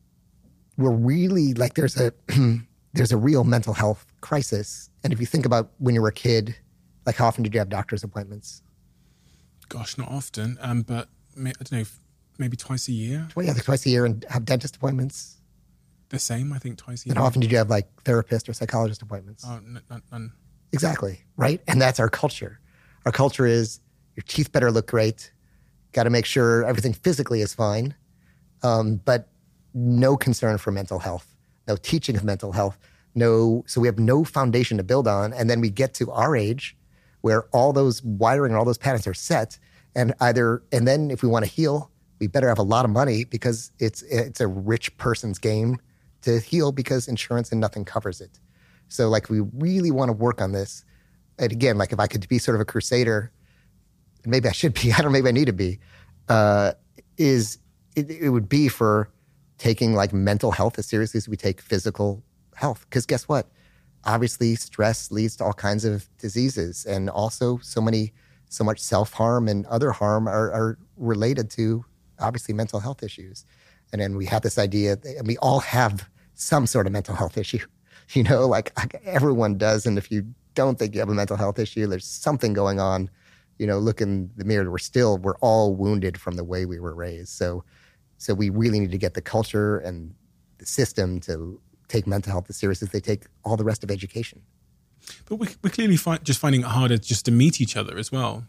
we're really, like, there's a, there's a real mental health crisis. And if you think about when you were a kid, like, how often did you have doctor's appointments? Gosh, not often, um, but I don't know, maybe twice a year. Well, yeah, like twice a year, and have dentist appointments. The same, I think, twice a year. And how often did you have like therapist or psychologist appointments? Oh, n- n- none. Exactly, right? And that's our culture. Our culture is your teeth better look great. Got to make sure everything physically is fine, um, but no concern for mental health, no teaching of mental health, no. So we have no foundation to build on, and then we get to our age, where all those wiring and all those patterns are set, and either and then if we want to heal, we better have a lot of money because it's it's a rich person's game to heal because insurance and nothing covers it. So like we really want to work on this. And again, like if I could be sort of a crusader, and maybe I should be, I don't know, maybe I need to be, uh, is it, it would be for taking like mental health as seriously as we take physical health. Because guess what? Obviously stress leads to all kinds of diseases, and also so many, so much self-harm and other harm are, are related to obviously mental health issues. And then we have this idea, and we all have some sort of mental health issue, you know, like everyone does. And if you don't think you have a mental health issue, there's something going on, you know, look in the mirror. We're still, we're all wounded from the way we were raised. So, so we really need to get the culture and the system to take mental health as serious as they take all the rest of education. But we, we're clearly fi- just finding it harder just to meet each other as well.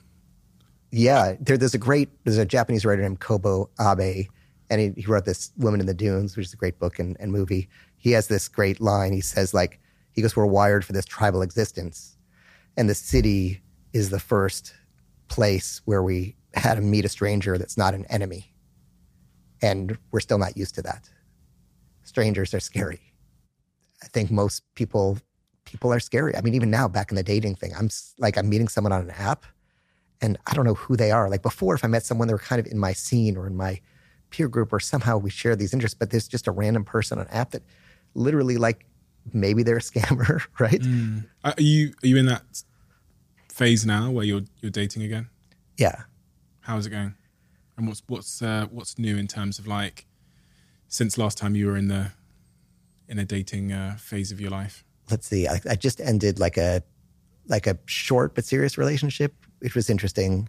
Yeah, there, there's a great, there's a Japanese writer named Kobo Abe, and he, he wrote this Woman in the Dunes, which is a great book and, and movie. He has this great line. He says, like, he goes, we're wired for this tribal existence. And the city is the first place where we had to meet a stranger that's not an enemy. And we're still not used to that. Strangers are scary. I think most people, people are scary. I mean, even now, back in the dating thing, I'm like, I'm meeting someone on an app, and I don't know who they are. Like before, if I met someone, they were kind of in my scene or in my peer group, or somehow we share these interests, but there's just a random person on an app that literally, like, maybe they're a scammer, right? Mm. Are you are you in that phase now where you're you're dating again? Yeah. How is it going? And what's what's uh, what's new in terms of, like, since last time you were in the in a dating uh, phase of your life? Let's see. I, I just ended like a like a short but serious relationship, which was interesting.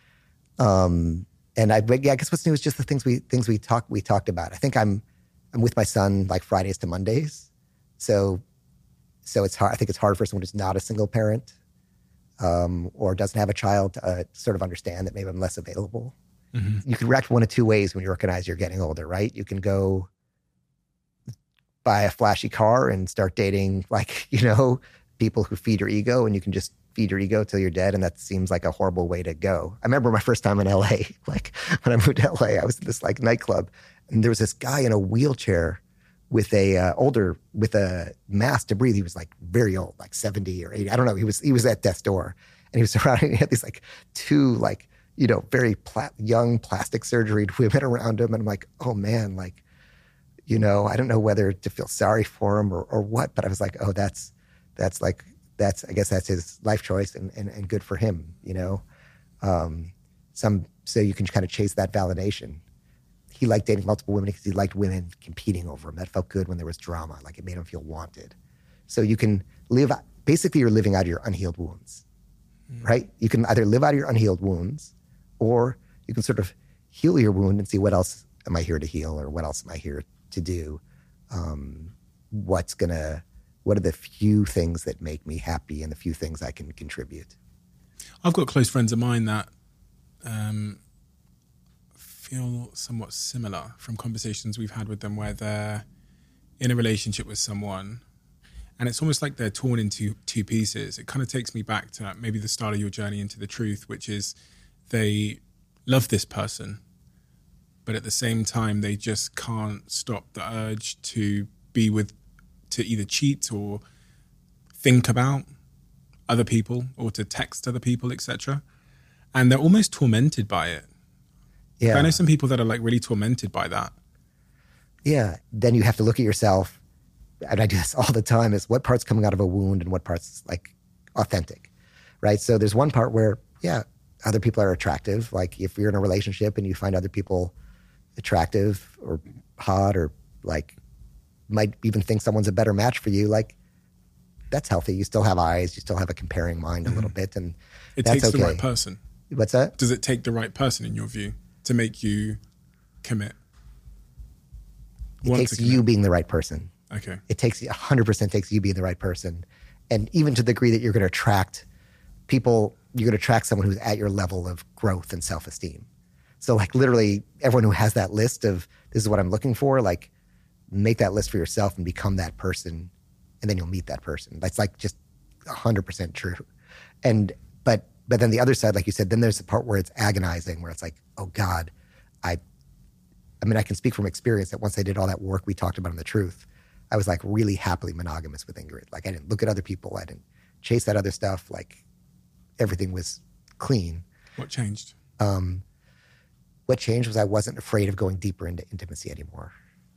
Um, and I, yeah, I guess what's new is just the things we things we talked we talked about. I think I'm I'm with my son like Fridays to Mondays, so so it's hard. I think it's hard for someone who's not a single parent um, or doesn't have a child to uh, sort of understand that maybe I'm less available. Mm-hmm. You can react one of two ways when you recognize you're getting older, right? You can go buy a flashy car and start dating, like, you know, people who feed your ego, and you can just feed your ego till you're dead, and that seems like a horrible way to go. I remember my first time in L A, like when I moved to L A, I was in this like nightclub, and there was this guy in a wheelchair with a uh, older, with a mask to breathe. He was like very old, like seventy or eighty. I don't know. He was, he was at death's door, and he was surrounded, he had these like two like, you know, very pla- young plastic surgeried women around him. And I'm like, oh man, like, you know, I don't know whether to feel sorry for him or, or what, but I was like, oh, that's, that's like, that's, I guess that's his life choice, and, and, and good for him, you know? Um, some, so you can kind of chase that validation. He liked dating multiple women because he liked women competing over him. That felt good when there was drama, like it made him feel wanted. So you can live, basically you're living out of your unhealed wounds, mm. right? You can either live out of your unhealed wounds, or you can sort of heal your wound and see what else am I here to heal, or what else am I here to do? Um, what's gonna, what are the few things that make me happy and the few things I can contribute? I've got close friends of mine that um, feel somewhat similar from conversations we've had with them, where they're in a relationship with someone and it's almost like they're torn into two pieces. It kind of takes me back to maybe the start of your journey into the truth, which is they love this person, but at the same time, they just can't stop the urge to be with, to either cheat or think about other people or to text other people, et cetera. And they're almost tormented by it. Yeah. I know some people that are like really tormented by that. Yeah. Then you have to look at yourself, and I do this all the time, is what part's coming out of a wound and what part's like authentic, right? So there's one part where, yeah, other people are attractive. Like if you're in a relationship and you find other people attractive or hot, or like might even think someone's a better match for you, like that's healthy. You still have eyes, you still have a comparing mind a mm-hmm. little bit, and it that's takes okay. the right person. What's that? Does it take the right person in your view to make you commit? It Want takes you being the right person. Okay. It takes one hundred percent takes you being the right person. And even to the degree that you're going to attract people, you're going to attract someone who's at your level of growth and self-esteem. So like literally everyone who has that list of this is what I'm looking for, like make that list for yourself and become that person, and then you'll meet that person. That's like just one hundred percent true. And but but then the other side, like you said, then there's the part where it's agonizing, where it's like, oh God, I I mean, I can speak from experience that once I did all that work we talked about in The Truth, I was like really happily monogamous with Ingrid. Like I didn't look at other people, I didn't chase that other stuff, like everything was clean. What changed? Um, what changed was I wasn't afraid of going deeper into intimacy anymore.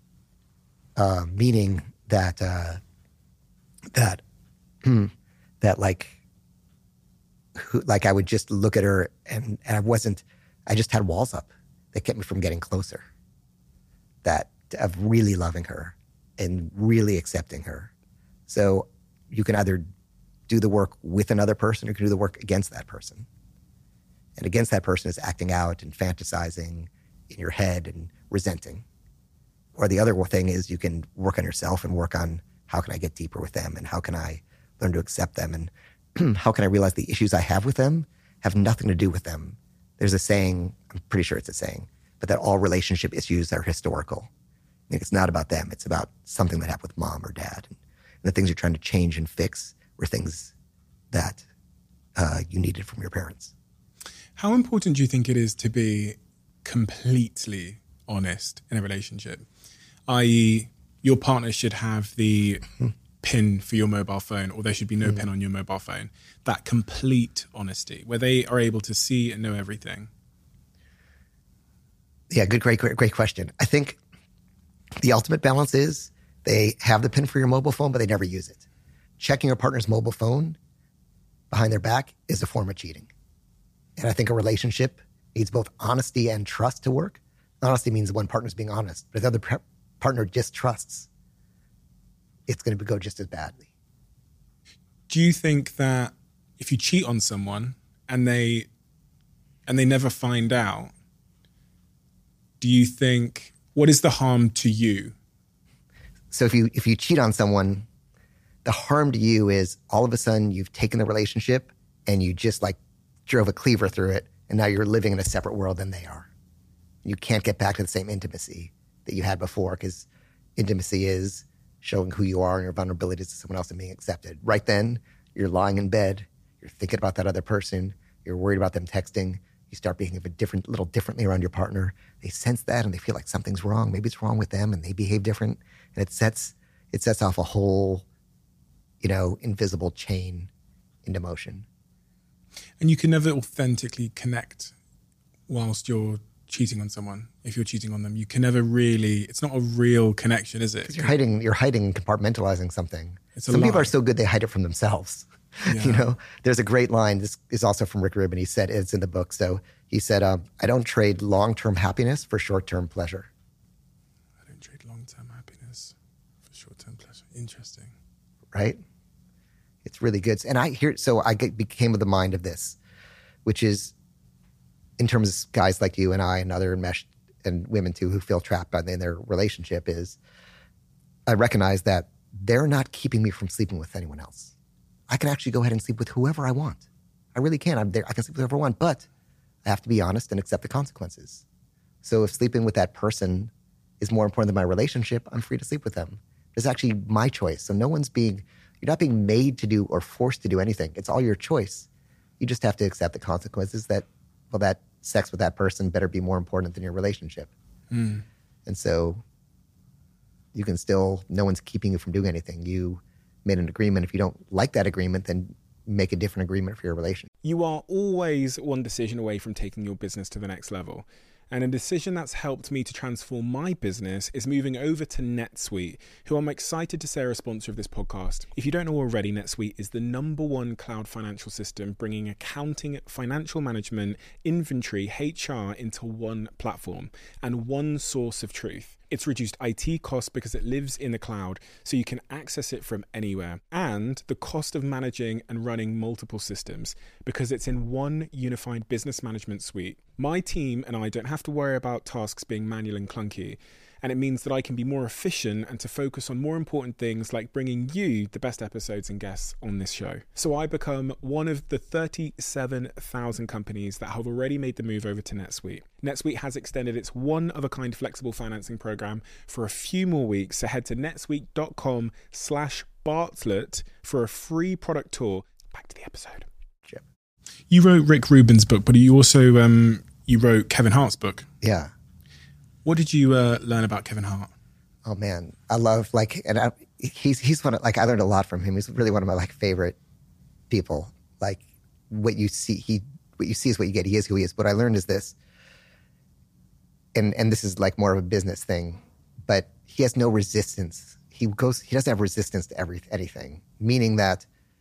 Uh, meaning that, uh, that, that like, who, like I would just look at her and, and I wasn't, I just had walls up that kept me from getting closer. That of really loving her and really accepting her. So you can either do the work with another person or you can do the work against that person. And against that person is acting out and fantasizing in your head and resenting. Or the other thing is you can work on yourself and work on how can I get deeper with them and how can I learn to accept them and how can I realize the issues I have with them have nothing to do with them. There's a saying, I'm pretty sure it's a saying, but that all relationship issues are historical. I think it's not about them. It's about something that happened with mom or dad. And the things you're trying to change and fix were things that uh, you needed from your parents. How important do you think it is to be completely honest in a relationship? that is, your partner should have the pin for your mobile phone, or there should be no mm. pin on your mobile phone. That complete honesty, where they are able to see and know everything. Yeah, good, great, great, great question. I think the ultimate balance is they have the pin for your mobile phone, but they never use it. Checking your partner's mobile phone behind their back is a form of cheating. And I think a relationship needs both honesty and trust to work. Honesty means one partner's being honest, but if the other pre- partner distrusts, it's going to go just as badly. Do you think that if you cheat on someone and they and they never find out, do you think, what is the harm to you? So if you if you cheat on someone, the harm to you is all of a sudden you've taken the relationship and you just like drove a cleaver through it, and now you're living in a separate world than they are. You can't get back to the same intimacy that you had before, because intimacy is showing who you are and your vulnerabilities to someone else and being accepted. Right then, you're lying in bed, you're thinking about that other person, you're worried about them texting, you start behaving a different, little differently around your partner. They sense that and they feel like something's wrong. Maybe it's wrong with them and they behave different. And it sets it sets off a whole, you know, invisible chain into motion. And you can never authentically connect whilst you're cheating on someone. If you're cheating on them, you can never really, it's not a real connection, is it? You're hiding, you're hiding and compartmentalizing something. It's a Some people lie. are so good they hide it from themselves. Yeah. You know, there's a great line. This is also from Rick Rubin. He said, it's in the book. So he said, um, I don't trade long-term happiness for short-term pleasure. I don't trade long-term happiness for short-term pleasure. Interesting. Right? It's really good. And I hear, so I get, became of the mind of this, which is in terms of guys like you and I and other enmeshed and women too who feel trapped by in their relationship is I recognize that they're not keeping me from sleeping with anyone else. I can actually go ahead and sleep with whoever I want. I really can. I'm there. I can sleep with whoever I want, but I have to be honest and accept the consequences. So if sleeping with that person is more important than my relationship, I'm free to sleep with them. It's actually my choice. So no one's being, you're not being made to do or forced to do anything. It's all your choice. You just have to accept the consequences that, well, that sex with that person better be more important than your relationship. Mm. And so you can still, no one's keeping you from doing anything. You made an agreement. If you don't like that agreement, then make a different agreement for your relationship. You are always one decision away from taking your business to the next level. And a decision that's helped me to transform my business is moving over to NetSuite, who I'm excited to say are a sponsor of this podcast. If you don't know already, NetSuite is the number one cloud financial system, bringing accounting, financial management, inventory, H R into one platform and one source of truth. It's reduced I T costs because it lives in the cloud, so you can access it from anywhere. And the cost of managing and running multiple systems because it's in one unified business management suite. My team and I don't have to worry about tasks being manual and clunky. And it means that I can be more efficient and to focus on more important things like bringing you the best episodes and guests on this show. So I become one of the thirty-seven thousand companies that have already made the move over to NetSuite. NetSuite has extended its one-of-a-kind flexible financing program for a few more weeks. So head to netsuite.com slash Bartlett for a free product tour. Back to the episode. You wrote Rick Rubin's book, but you also um, you wrote Kevin Hart's book. Yeah. What did you uh, learn about Kevin Hart? Oh man, I love like, and I, he's he's one of, like I learned a lot from him. He's really one of my like favorite people. Like what you see, he what you see is what you get. He is who he is. What I learned is this, and and this is like more of a business thing, but he has no resistance. He goes, he doesn't have resistance to every anything. Meaning that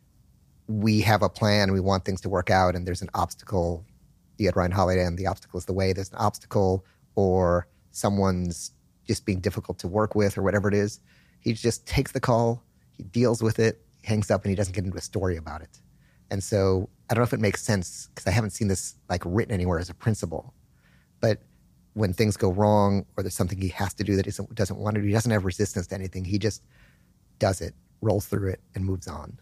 we have a plan, we want things to work out, and there's an obstacle. You had Ryan Holiday, and the obstacle is the way. There's an obstacle, or someone's just being difficult to work with or whatever it is. He just takes the call, he deals with it, hangs up, and he doesn't get into a story about it. And so I don't know if it makes sense because I haven't seen this like written anywhere as a principle. But when things go wrong or there's something he has to do that he doesn't, doesn't want to do, he doesn't have resistance to anything. He just does it, rolls through it, and moves on.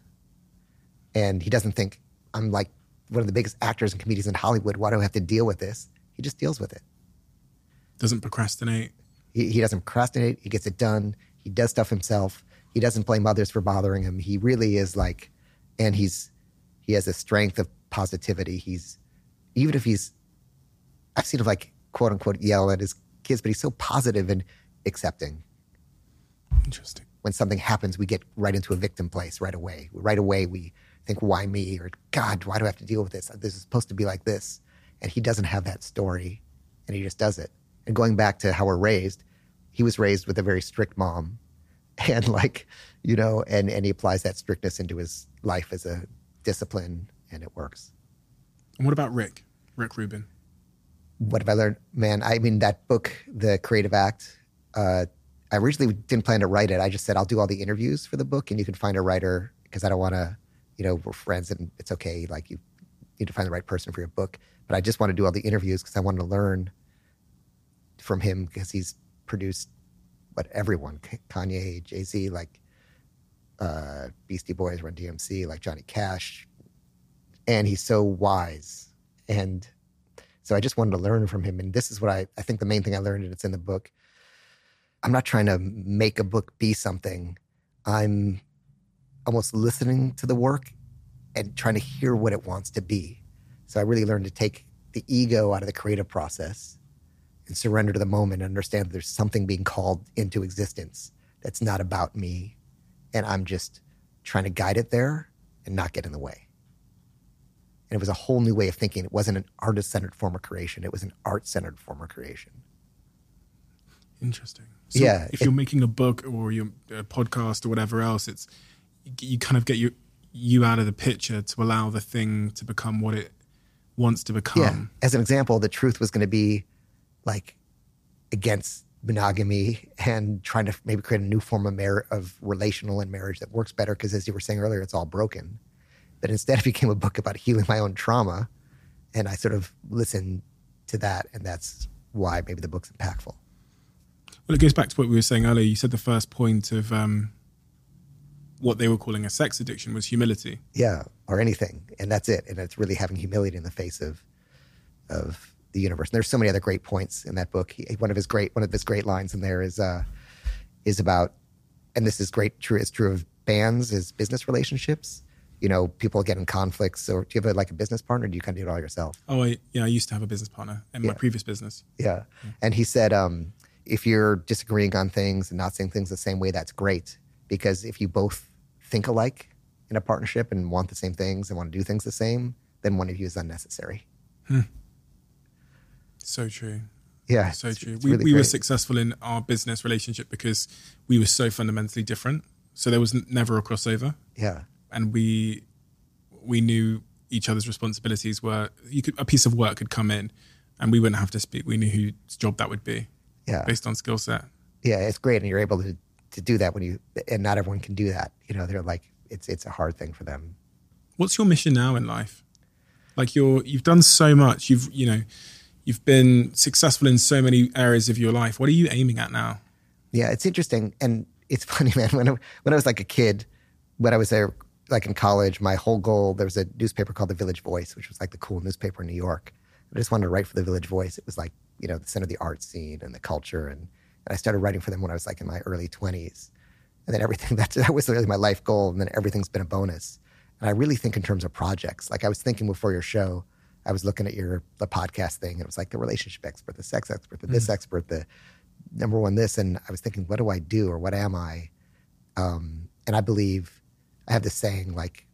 And he doesn't think, I'm like one of the biggest actors and comedians in Hollywood. Why do I have to deal with this? He just deals with it. Doesn't procrastinate. He, he doesn't procrastinate. He gets it done. He does stuff himself. He doesn't blame others for bothering him. He really is like, and he's, he has a strength of positivity. He's, even if he's, I've seen him like, quote unquote, yell at his kids, but he's so positive and accepting. Interesting. When something happens, we get right into a victim place right away. Right away, we think, why me? Or God, why do I have to deal with this? This is supposed to be like this. And he doesn't have that story, and he just does it. And going back to how we're raised, he was raised with a very strict mom. And like, you know, and, and he applies that strictness into his life as a discipline, and it works. And what about Rick? Rick Rubin? What have I learned? Man, I mean, that book, The Creative Act, uh, I originally didn't plan to write it. I just said, I'll do all the interviews for the book, and you can find a writer, because I don't want to, you know, we're friends and it's okay. Like, you need to find the right person for your book. But I just want to do all the interviews because I wanted to learn from him, because he's produced what everyone, Kanye, Jay-Z, like uh, Beastie Boys, Run D M C, like Johnny Cash. And he's so wise. And so I just wanted to learn from him. And this is what I, I think the main thing I learned, and it's in the book. I'm not trying to make a book be something. I'm almost listening to the work and trying to hear what it wants to be. So I really learned to take the ego out of the creative process and surrender to the moment and understand that there's something being called into existence that's not about me. And I'm just trying to guide it there and not get in the way. And it was a whole new way of thinking. It wasn't an artist-centered form of creation. It was an art-centered form of creation. Interesting. So yeah. if it, you're making a book or your a podcast or whatever else, it's you, you kind of get you, you out of the picture to allow the thing to become what it wants to become. Yeah. As an example, the truth was going to be like against monogamy and trying to maybe create a new form of mar- of relational and marriage that works better because, as you were saying earlier, it's all broken. But instead it became a book about healing my own trauma, and I sort of listened to that, and that's why maybe the book's impactful. Well, it goes back to what we were saying earlier. You said the first point of um, what they were calling a sex addiction was humility. Yeah, or anything, and that's it. And it's really having humility in the face of of the universe. And there's so many other great points in that book. He, one of his great one of his great lines in there is uh, is about, and this is great. True, it's true of bands, is business relationships. You know, people get in conflicts. So do you have a, like a business partner, or do you kind of do it all yourself? Oh, I, yeah, I used to have a business partner in yeah. my previous business. Yeah. yeah. And he said, um, if you're disagreeing on things and not saying things the same way, that's great. Because if you both think alike in a partnership and want the same things and want to do things the same, then one of you is unnecessary. Hmm. So true. Yeah. So it's, true. It's we really we were great. successful in our business relationship because we were so fundamentally different. So there was n- never a crossover. Yeah. And we we knew each other's responsibilities were, you could, a piece of work could come in and we wouldn't have to speak. We knew whose job that would be. Yeah. Based on skill set. Yeah, it's great. And you're able to, to do that when you, and not everyone can do that. You know, they're like, it's it's a hard thing for them. What's your mission now in life? Like you're, you've done so much. You've, you know, you've been successful in so many areas of your life. What are you aiming at now? Yeah, it's interesting. And it's funny, man. When I, when I was like a kid, when I was there, like in college, my whole goal, there was a newspaper called The Village Voice, which was like the cool newspaper in New York. I just wanted to write for The Village Voice. It was like, you know, the center of the art scene and the culture. And, and I started writing for them when I was like in my early twenties. And then everything, that, that was really my life goal. And then everything's been a bonus. And I really think in terms of projects. Like I was thinking before your show, I was looking at your the podcast thing, and it was like the relationship expert, the sex expert, the this mm. expert, the number one this. And I was thinking, what do I do or what am I? Um, and I believe, I have this saying like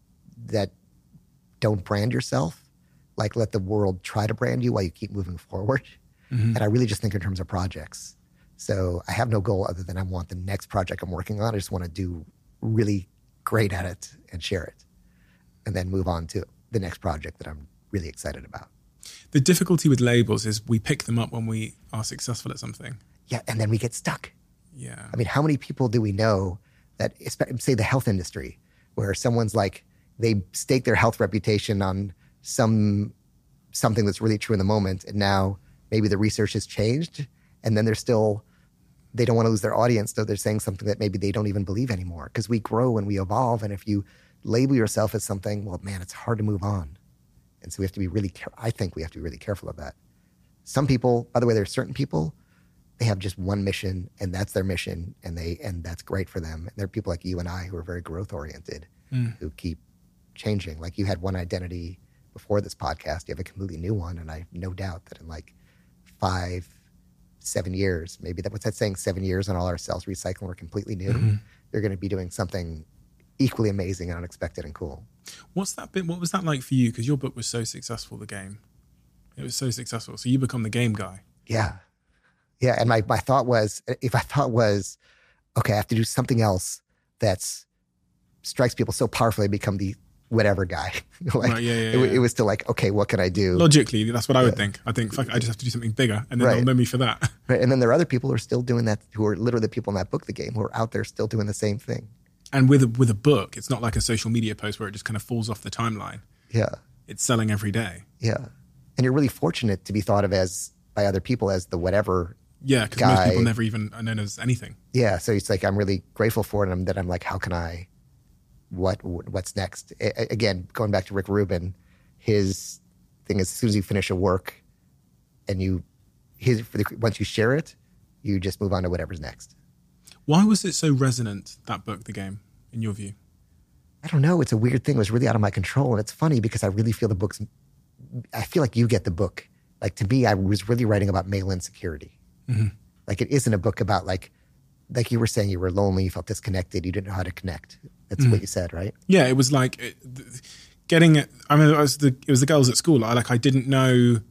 that don't brand yourself. Like let the world try to brand you while you keep moving forward. Mm-hmm. And I really just think in terms of projects. So I have no goal other than I want the next project I'm working on. I just want to do really great at it and share it. And then move on to the next project that I'm really excited about. The difficulty with labels is we pick them up when we are successful at something. Yeah, and then we get stuck. Yeah. I mean, how many people do we know that, say the health industry, where someone's like, they stake their health reputation on some something that's really true in the moment, and now maybe the research has changed, and then they're still, they don't want to lose their audience, so they're saying something that maybe they don't even believe anymore. Because we grow and we evolve, and if you label yourself as something, well, man, it's hard to move on. And so we have to be really, care- I think we have to be really careful of that. Some people, by the way, there are certain people, they have just one mission, and that's their mission, and they and that's great for them. And there are people like you and I who are very growth-oriented, mm. who keep changing. Like you had one identity before this podcast, you have a completely new one, and I have no doubt that in like five, seven years, maybe that what's that saying, seven years and all our cells recycle and we're completely new, mm-hmm. you're going to be doing something equally amazing and unexpected and cool. What's that been? What was that like for you? Because your book was so successful, the game. It was so successful. So you become the game guy. Yeah. Yeah. And my, my thought was, if I thought was, okay, I have to do something else that's strikes people so powerfully, I become the whatever guy. like, right, yeah, yeah, it, yeah. it was to like, okay, what can I do? Logically, that's what I would yeah. think. I think, fuck, I just have to do something bigger, and then right. they'll know me for that. Right. And then there are other people who are still doing that, who are literally the people in that book, The Game, who are out there still doing the same thing. And with a, with a book, it's not like a social media post where it just kind of falls off the timeline. Yeah. It's selling every day. Yeah. And you're really fortunate to be thought of as, by other people, as the whatever Yeah, because most people never even are known as anything. Yeah. So it's like, I'm really grateful for it. And that I'm like, how can I, what, what's next? A- again, going back to Rick Rubin, his thing is as soon as you finish a work and you, his, for the, once you share it, you just move on to whatever's next. Why was it so resonant, that book, The Game, in your view? I don't know. It's a weird thing. It was really out of my control. And it's funny because I really feel the book's, I feel like you get the book. Like to me, I was really writing about male insecurity. Mm-hmm. Like it isn't a book about like, like you were saying, you were lonely, you felt disconnected, you didn't know how to connect. That's mm-hmm. what you said, right? Yeah, it was like it, getting it. I mean, it was the it was the girls at school. I, like I didn't know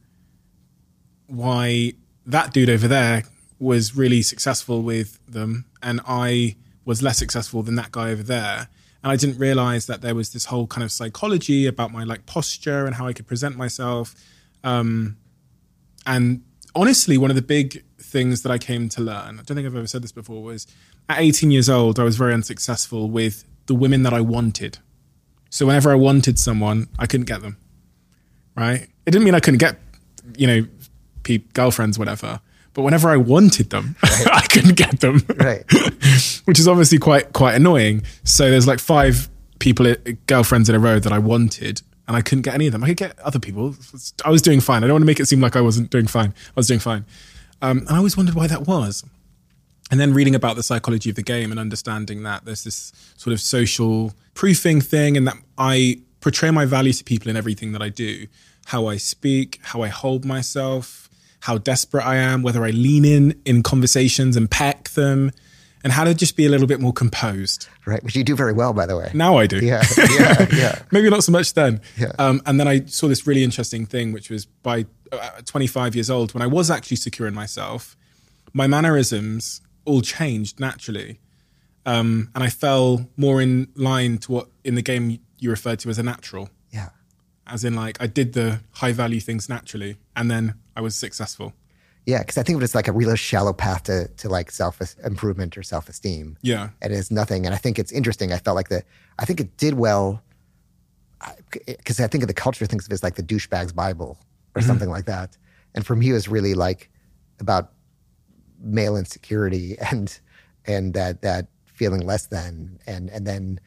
why that dude over there was really successful with them, and I was less successful than that guy over there. And I didn't realize that there was this whole kind of psychology about my like posture and how I could present myself. Um, and honestly, one of the big things that I came to learn, I don't think I've ever said this before, was at eighteen years old, I was very unsuccessful with the women that I wanted. So whenever I wanted someone, I couldn't get them, right? It didn't mean I couldn't get, you know, pe- girlfriends, whatever. But whenever I wanted them, right. I couldn't get them, right? Which is obviously quite quite annoying. So there's like five people, girlfriends in a row that I wanted, and I couldn't get any of them. I could get other people. I was doing fine. I don't want to make it seem like I wasn't doing fine. I was doing fine. Um, and I always wondered why that was. And then reading about the psychology of the game and understanding that there's this sort of social proofing thing, and that I portray my value to people in everything that I do. How I speak, how I hold myself, how desperate I am, whether I lean in in conversations and peck them, and how to just be a little bit more composed. Right, which you do very well, by the way. Now I do. Yeah, yeah, yeah. Maybe not so much then. Yeah. Um, and then I saw this really interesting thing, which was by uh, twenty-five years old, when I was actually secure in myself, my mannerisms all changed naturally. Um, and I fell more in line to what in the game you referred to as a natural. Yeah. As in like I did the high value things naturally, and then I was successful. Yeah, because I think of it as like a real shallow path to to like self-improvement or self-esteem. Yeah. And it's nothing. And I think it's interesting. I felt like that, I think it did well, because I, I think of the culture thinks of it as like the douchebag's Bible or mm-hmm. something like that. And for me, it was really like about male insecurity and and that that feeling less than, and and then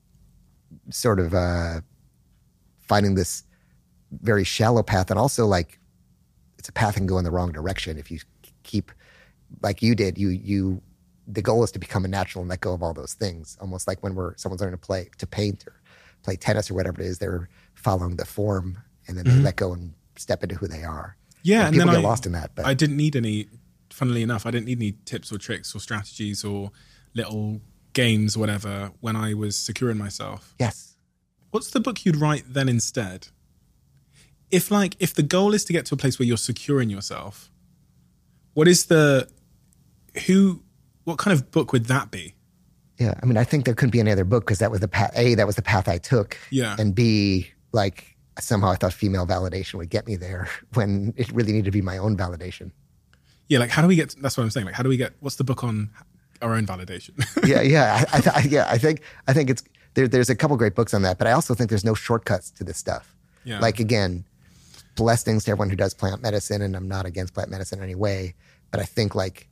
sort of uh, finding this very shallow path, and also like it's a path that can go in the wrong direction if you keep like you did. You you the goal is to become a natural and let go of all those things. Almost like when we're someone's learning to play to paint or play tennis or whatever it is, they're following the form, and then they mm-hmm. let go and step into who they are. Yeah, and, and people then get I, lost in that. But I didn't need any. Funnily enough, I didn't need any tips or tricks or strategies or little games or whatever when I was secure in myself. Yes. What's the book you'd write then instead? If like if the goal is to get to a place where you're secure in yourself, what is the who? What kind of book would that be? Yeah, I mean, I think there couldn't be any other book because that was the path. A, that was the path I took. Yeah. And B, like somehow I thought female validation would get me there when it really needed to be my own validation. Yeah, like how do we get? That's what I'm saying. Like, how do we get? What's the book on our own validation? yeah, yeah, I, I, yeah. I think I think it's there. There's a couple great books on that, but I also think there's no shortcuts to this stuff. Yeah. Like again, blessings to everyone who does plant medicine, and I'm not against plant medicine in any way, but I think like,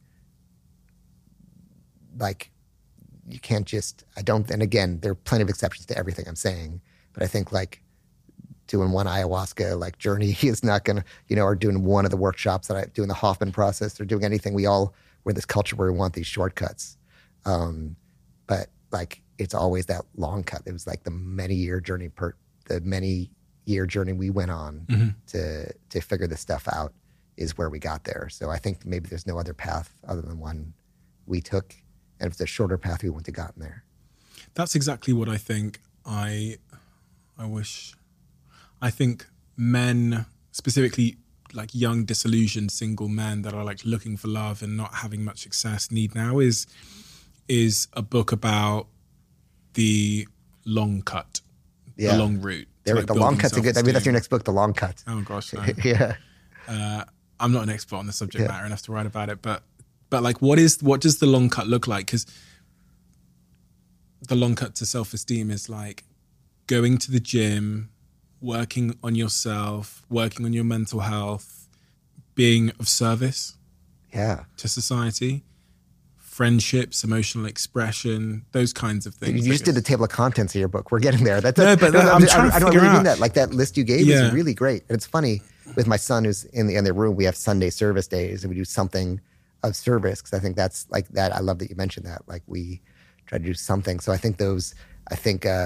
like, you can't just. I don't. And again, there are plenty of exceptions to everything I'm saying, but I think like. Doing one ayahuasca like journey is not gonna, you know, or doing one of the workshops that I doing the Hoffman process or doing anything. We all we're this culture where we want these shortcuts, um, but like it's always that long cut. It was like the many year journey, per the many year journey we went on mm-hmm. to to figure this stuff out is where we got there. So I think maybe there's no other path other than one we took, and if it's a shorter path, we wouldn't have gotten there. That's exactly what I think. I I wish. I think men, specifically like young, disillusioned, single men that are like looking for love and not having much success need now is is a book about the long cut, yeah. the long route. There, like the long cut's a good. I mean, that's your next book, The Long Cut. Oh gosh, no. yeah. Uh, I'm not an expert on the subject yeah. matter enough to write about it, but but like, what is what does the long cut look like? Because the long cut to self-esteem is like going to the gym, working on yourself, working on your mental health, being of service yeah. to society, friendships, emotional expression, those kinds of things. You just did the table of contents of your book. We're getting there. That's, no, but that, I'm, I'm trying I, to I don't figure really out. mean that. Like that list you gave yeah. is really great. And it's funny, with my son who's in the, in the room, we have Sunday service days and we do something of service because I think that's like that. I love that you mentioned that. Like we try to do something. So I think those, I think, uh,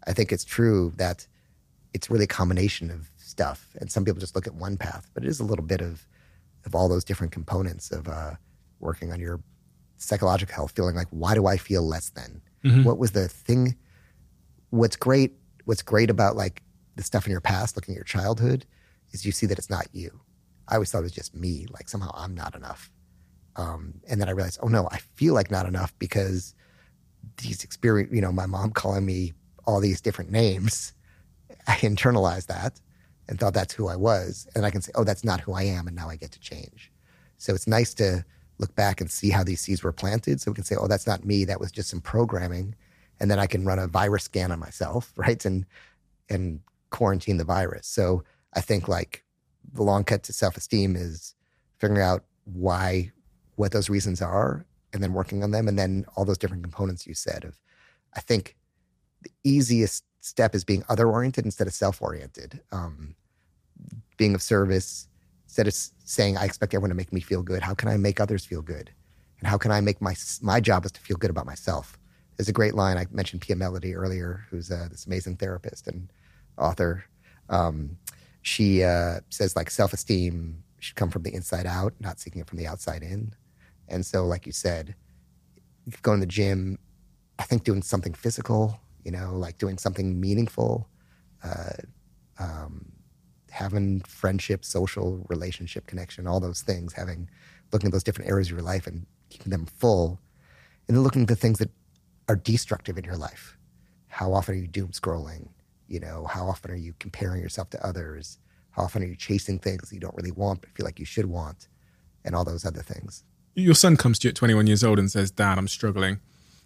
I think it's true that it's really a combination of stuff. And some people just look at one path, but it is a little bit of, of all those different components of uh, working on your psychological health, feeling like, why do I feel less than? Mm-hmm. What was the thing? What's great, what's great about like the stuff in your past, looking at your childhood, is you see that it's not you. I always thought it was just me, like somehow I'm not enough. Um, and then I realized, oh no, I feel like not enough because these experience, you know, my mom calling me all these different names, I internalized that and thought that's who I was. And I can say, oh, that's not who I am. And now I get to change. So it's nice to look back and see how these seeds were planted. So we can say, oh, that's not me. That was just some programming. And then I can run a virus scan on myself, right? And, and quarantine the virus. So I think like the long cut to self-esteem is figuring out why, what those reasons are, and then working on them. And then all those different components you said of, I think the easiest step is being other-oriented instead of self-oriented. Um, being of service, instead of saying, I expect everyone to make me feel good, how can I make others feel good? And how can I make my my job is to feel good about myself? There's a great line, I mentioned Pia Mellody earlier, who's uh, this amazing therapist and author. Um, she uh, says like self-esteem should come from the inside out, not seeking it from the outside in. And so like you said, going to the gym, I think doing something physical, you know, like doing something meaningful, uh, um, having friendship, social relationship connection, all those things, having, looking at those different areas of your life and keeping them full, and then looking at the things that are destructive in your life. How often are you doom scrolling? You know, how often are you comparing yourself to others? How often are you chasing things you don't really want but feel like you should want? And all those other things. Your son comes to you at twenty-one years old and says, Dad, I'm struggling.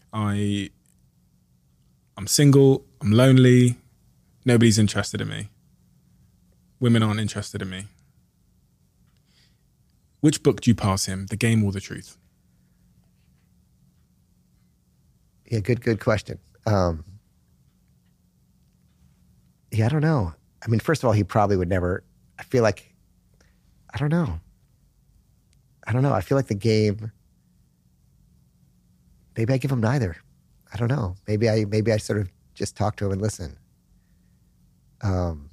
I, I'm single, I'm lonely, nobody's interested in me. Women aren't interested in me. Which book do you pass him, The Game or The Truth? Yeah, good, good question. Um, yeah, I don't know. I mean, first of all, he probably would never, I feel like, I don't know. I don't know. I feel like The Game, maybe I give him neither. I don't know. Maybe I, maybe I sort of just talk to him and listen. Um,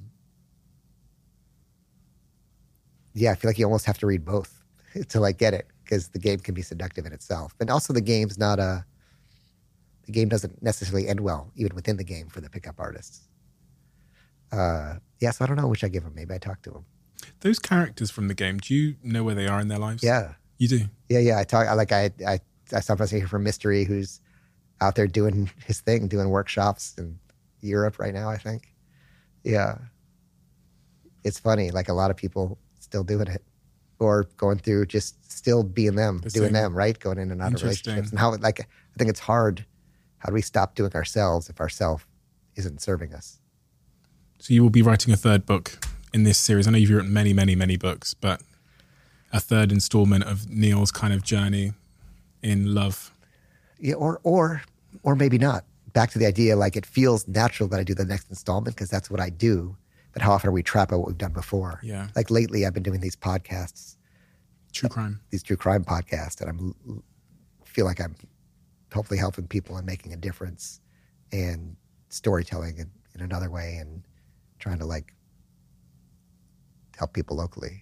yeah, I feel like you almost have to read both to like get it, because the game can be seductive in itself. And also the game's not a, the game doesn't necessarily end well, even within the game for the pickup artists. Uh, yeah, so I don't know which I give him. Maybe I talk to him. Those characters from the game, do you know where they are in their lives? Yeah. You do? Yeah, yeah. I talk, I like, I, I, I sometimes hear from Mystery, who's out there doing his thing, doing workshops in Europe right now, I think. Yeah. It's funny. Like a lot of people still doing it, or going through just still being them, the doing same. them, right? Going in and out of relationships. And how, like, I think it's hard. How do we stop doing ourselves if ourself isn't serving us? So you will be writing a third book in this series. I know you've written many, many, many books, but a third installment of Neil's kind of journey in love. Yeah, or or or maybe not. Back to the idea, like it feels natural that I do the next installment because that's what I do. But how often are we trapped by what we've done before? Yeah. Like lately, I've been doing these podcasts, true crime, these true crime podcasts, and I'm feel like I'm hopefully helping people and making a difference, and storytelling in, in another way, and trying to like help people locally.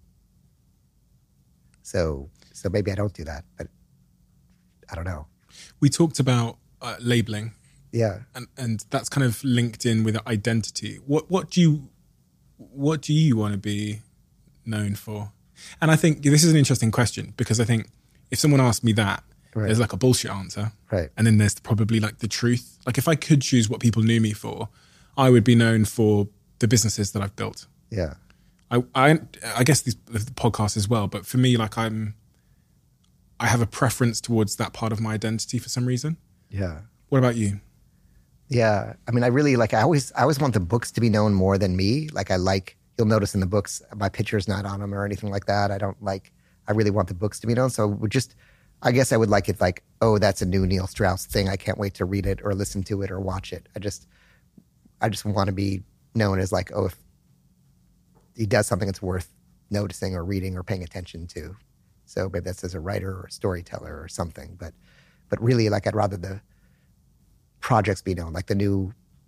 So, so maybe I don't do that, but I don't know. We talked about uh, labeling. Yeah. And and that's kind of linked in with identity. What what do you what do you want to be known for? And I think this is an interesting question, because I think if someone asked me that, right, there's like a bullshit answer. Right. And then there's probably like the truth. Like if I could choose what people knew me for, I would be known for the businesses that I've built. Yeah. I I, I guess these, the podcast as well, but for me, like I'm, I have a preference towards that part of my identity for some reason. Yeah. What about you? Yeah. I mean, I really like, I always, I always want the books to be known more than me. Like I like, you'll notice in the books, my picture's not on them or anything like that. I don't like, I really want the books to be known. So would just, I guess I would like it like, oh, that's a new Neil Strauss thing. I can't wait to read it or listen to it or watch it. I just, I just want to be known as like, oh, if he does something that's worth noticing or reading or paying attention to. So maybe that's as a writer or a storyteller or something. But, but really, like I'd rather the projects be known, like the new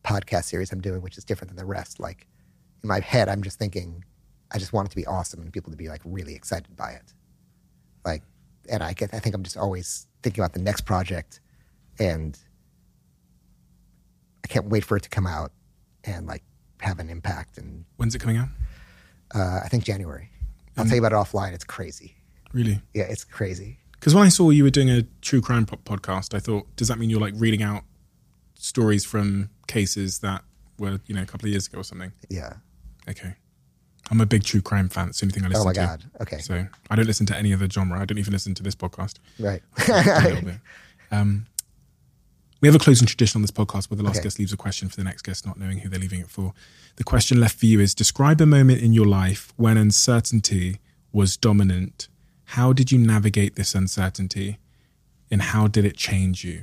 podcast series I'm doing, which is different than the rest. Like in my head, I'm just thinking, I just want it to be awesome and people to be like really excited by it. Like, and I get, I think I'm just always thinking about the next project, and I can't wait for it to come out and like have an impact. And when's it coming out? Uh, I think January. I'll tell you about it offline. It's crazy. Really? Yeah, it's crazy. Because when I saw you were doing a true crime po- podcast, I thought, does that mean you're like reading out stories from cases that were, you know, a couple of years ago or something? Yeah. Okay. I'm a big true crime fan. It's the only thing I listen to. Oh my to. God. Okay. So I don't listen to any other genre. I don't even listen to this podcast. Right. a little bit. Um, we have a closing tradition on this podcast where the last Okay. guest leaves a question for the next guest, not knowing who they're leaving it for. The question left for you is, describe a moment in your life when uncertainty was dominant. How did you navigate this uncertainty, and how did it change you?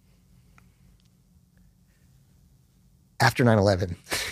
After nine eleven,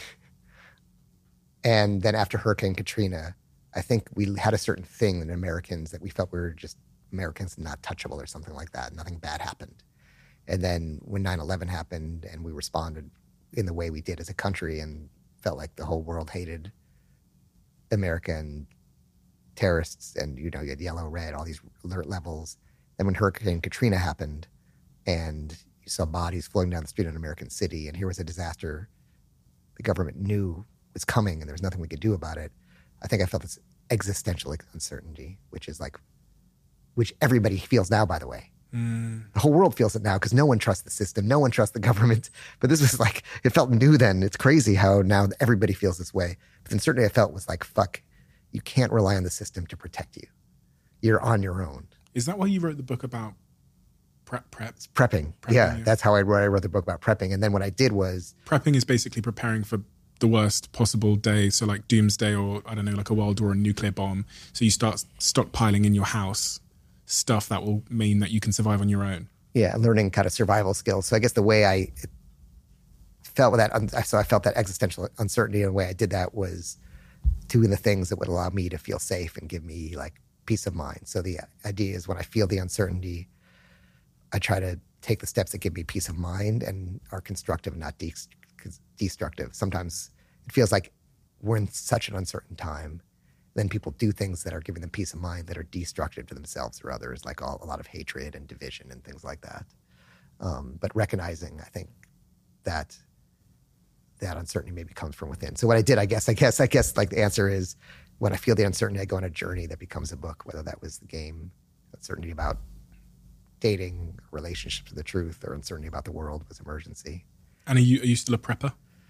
and then after Hurricane Katrina, I think we had a certain thing in Americans that we felt we were just Americans not touchable or something like that. Nothing bad happened. And then when nine eleven happened and we responded in the way we did as a country and felt like the whole world hated America and terrorists, and, you know, you had yellow, red, all these alert levels. Then when Hurricane Katrina happened and you saw bodies floating down the street in American City, and here was a disaster the government knew was coming and there was nothing we could do about it, I think I felt this existential uncertainty, which is like, which everybody feels now, by the way. Mm. The whole world feels it now because no one trusts the system. No one trusts the government. But this was like, it felt new then. It's crazy how now everybody feels this way. But the uncertainty I felt was like, fuck, you can't rely on the system to protect you. You're on your own. Is that why you wrote the book about prep? prep? It's prepping. prepping yeah, yeah, that's how I wrote, I wrote the book about prepping. And then what I did was... Prepping is basically preparing for the worst possible day. So like doomsday, or I don't know, like a world war, a nuclear bomb. So you start stockpiling in your house stuff that will mean that you can survive on your own. Yeah, learning kind of survival skills. So I guess the way I felt with that, so I felt that existential uncertainty, and the way I did that was doing the things that would allow me to feel safe and give me like peace of mind. So the idea is when I feel the uncertainty, I try to take the steps that give me peace of mind and are constructive and not de- destructive. Sometimes it feels like we're in such an uncertain time. Then people do things that are giving them peace of mind that are destructive to themselves or others, like all, a lot of hatred and division and things like that. Um, but recognizing, I think, that that uncertainty maybe comes from within. So what I did, I guess, I guess, I guess, like the answer is, when I feel the uncertainty, I go on a journey that becomes a book, whether that was the game, uncertainty about dating, relationships with the truth, or uncertainty about the world was Emergency. And are you, are you still a prepper?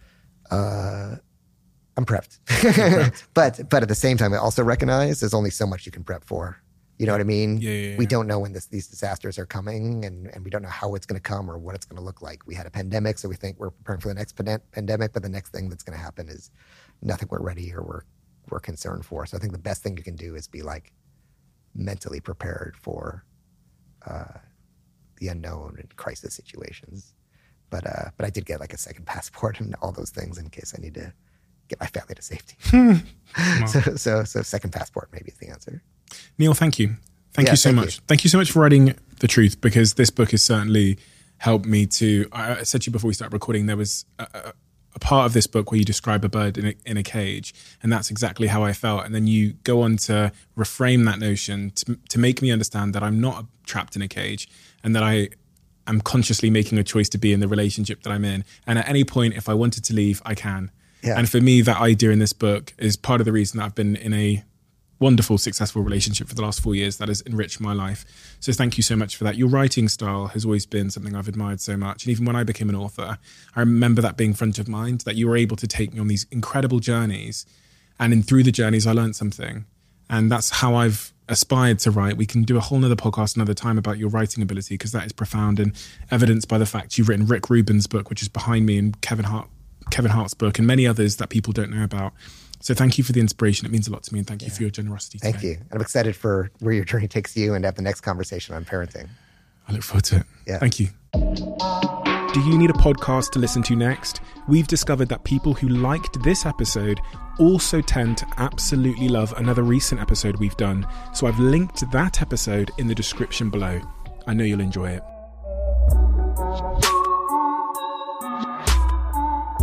Uh, I'm prepped. prepped. but but at the same time, I also recognize there's only so much you can prep for. You know what I mean? Yeah, yeah, yeah. We don't know when this, these disasters are coming, and, and we don't know how it's going to come or what it's going to look like. We had a pandemic, so we think we're preparing for the next pan- pandemic, but the next thing that's going to happen is nothing we're ready or we're we're concerned for. So I think the best thing you can do is be like mentally prepared for uh, the unknown and crisis situations. But uh, but I did get like a second passport and all those things in case I need to get my family to safety. so, so so second passport maybe is the answer. Neil, thank you. Thank Yeah, you so thank much. you. Thank you so much for writing the truth, because this book has certainly helped me to, I I said to you before we started recording, there was a, a, a part of this book where you describe a bird in a, in a cage, and that's exactly how I felt. And then you go on to reframe that notion to, to make me understand that I'm not trapped in a cage, and that I am consciously making a choice to be in the relationship that I'm in. And at any point, if I wanted to leave, I can. Yeah. And for me, that idea in this book is part of the reason that I've been in a wonderful, successful relationship for the last four years that has enriched my life. So thank you so much for that. Your writing style has always been something I've admired so much. And even when I became an author, I remember that being front of mind, that you were able to take me on these incredible journeys. And in through the journeys, I learned something. And that's how I've aspired to write. We can do a whole nother podcast another time about your writing ability, because that is profound and evidenced by the fact you've written Rick Rubin's book, which is behind me, and Kevin Hart, Kevin Hart's book, and many others that people don't know about. So thank you for the inspiration. It means a lot to me, and thank you for your generosity today. Thank you. And I'm excited for where your journey takes you and to have the next conversation on parenting. I look forward to it. Yeah. Thank you. Do you need a podcast to listen to next? We've discovered that people who liked this episode also tend to absolutely love another recent episode we've done. So I've linked that episode in the description below. I know you'll enjoy it.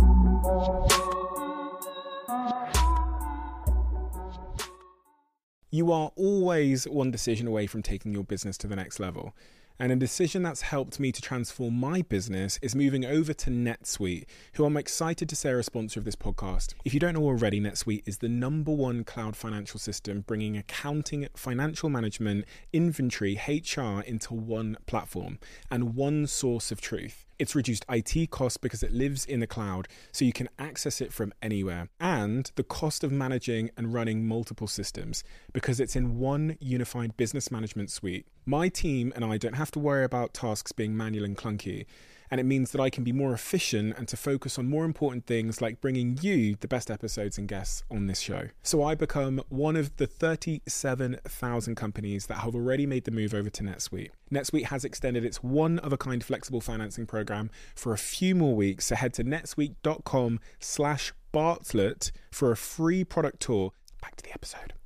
You are always one decision away from taking your business to the next level. And a decision that's helped me to transform my business is moving over to NetSuite, who I'm excited to say are a sponsor of this podcast. If you don't know already, NetSuite is the number one cloud financial system, bringing accounting, financial management, inventory, H R into one platform and one source of truth. It's reduced I T costs because it lives in the cloud, so you can access it from anywhere. And the cost of managing and running multiple systems because it's in one unified business management suite. My team and I don't have to worry about tasks being manual and clunky. And it means that I can be more efficient and to focus on more important things like bringing you the best episodes and guests on this show. So I become one of the thirty-seven thousand companies that have already made the move over to NetSuite. NetSuite has extended its one-of-a-kind flexible financing program for a few more weeks. So head to netsuite.com slash Bartlett for a free product tour. Back to the episode.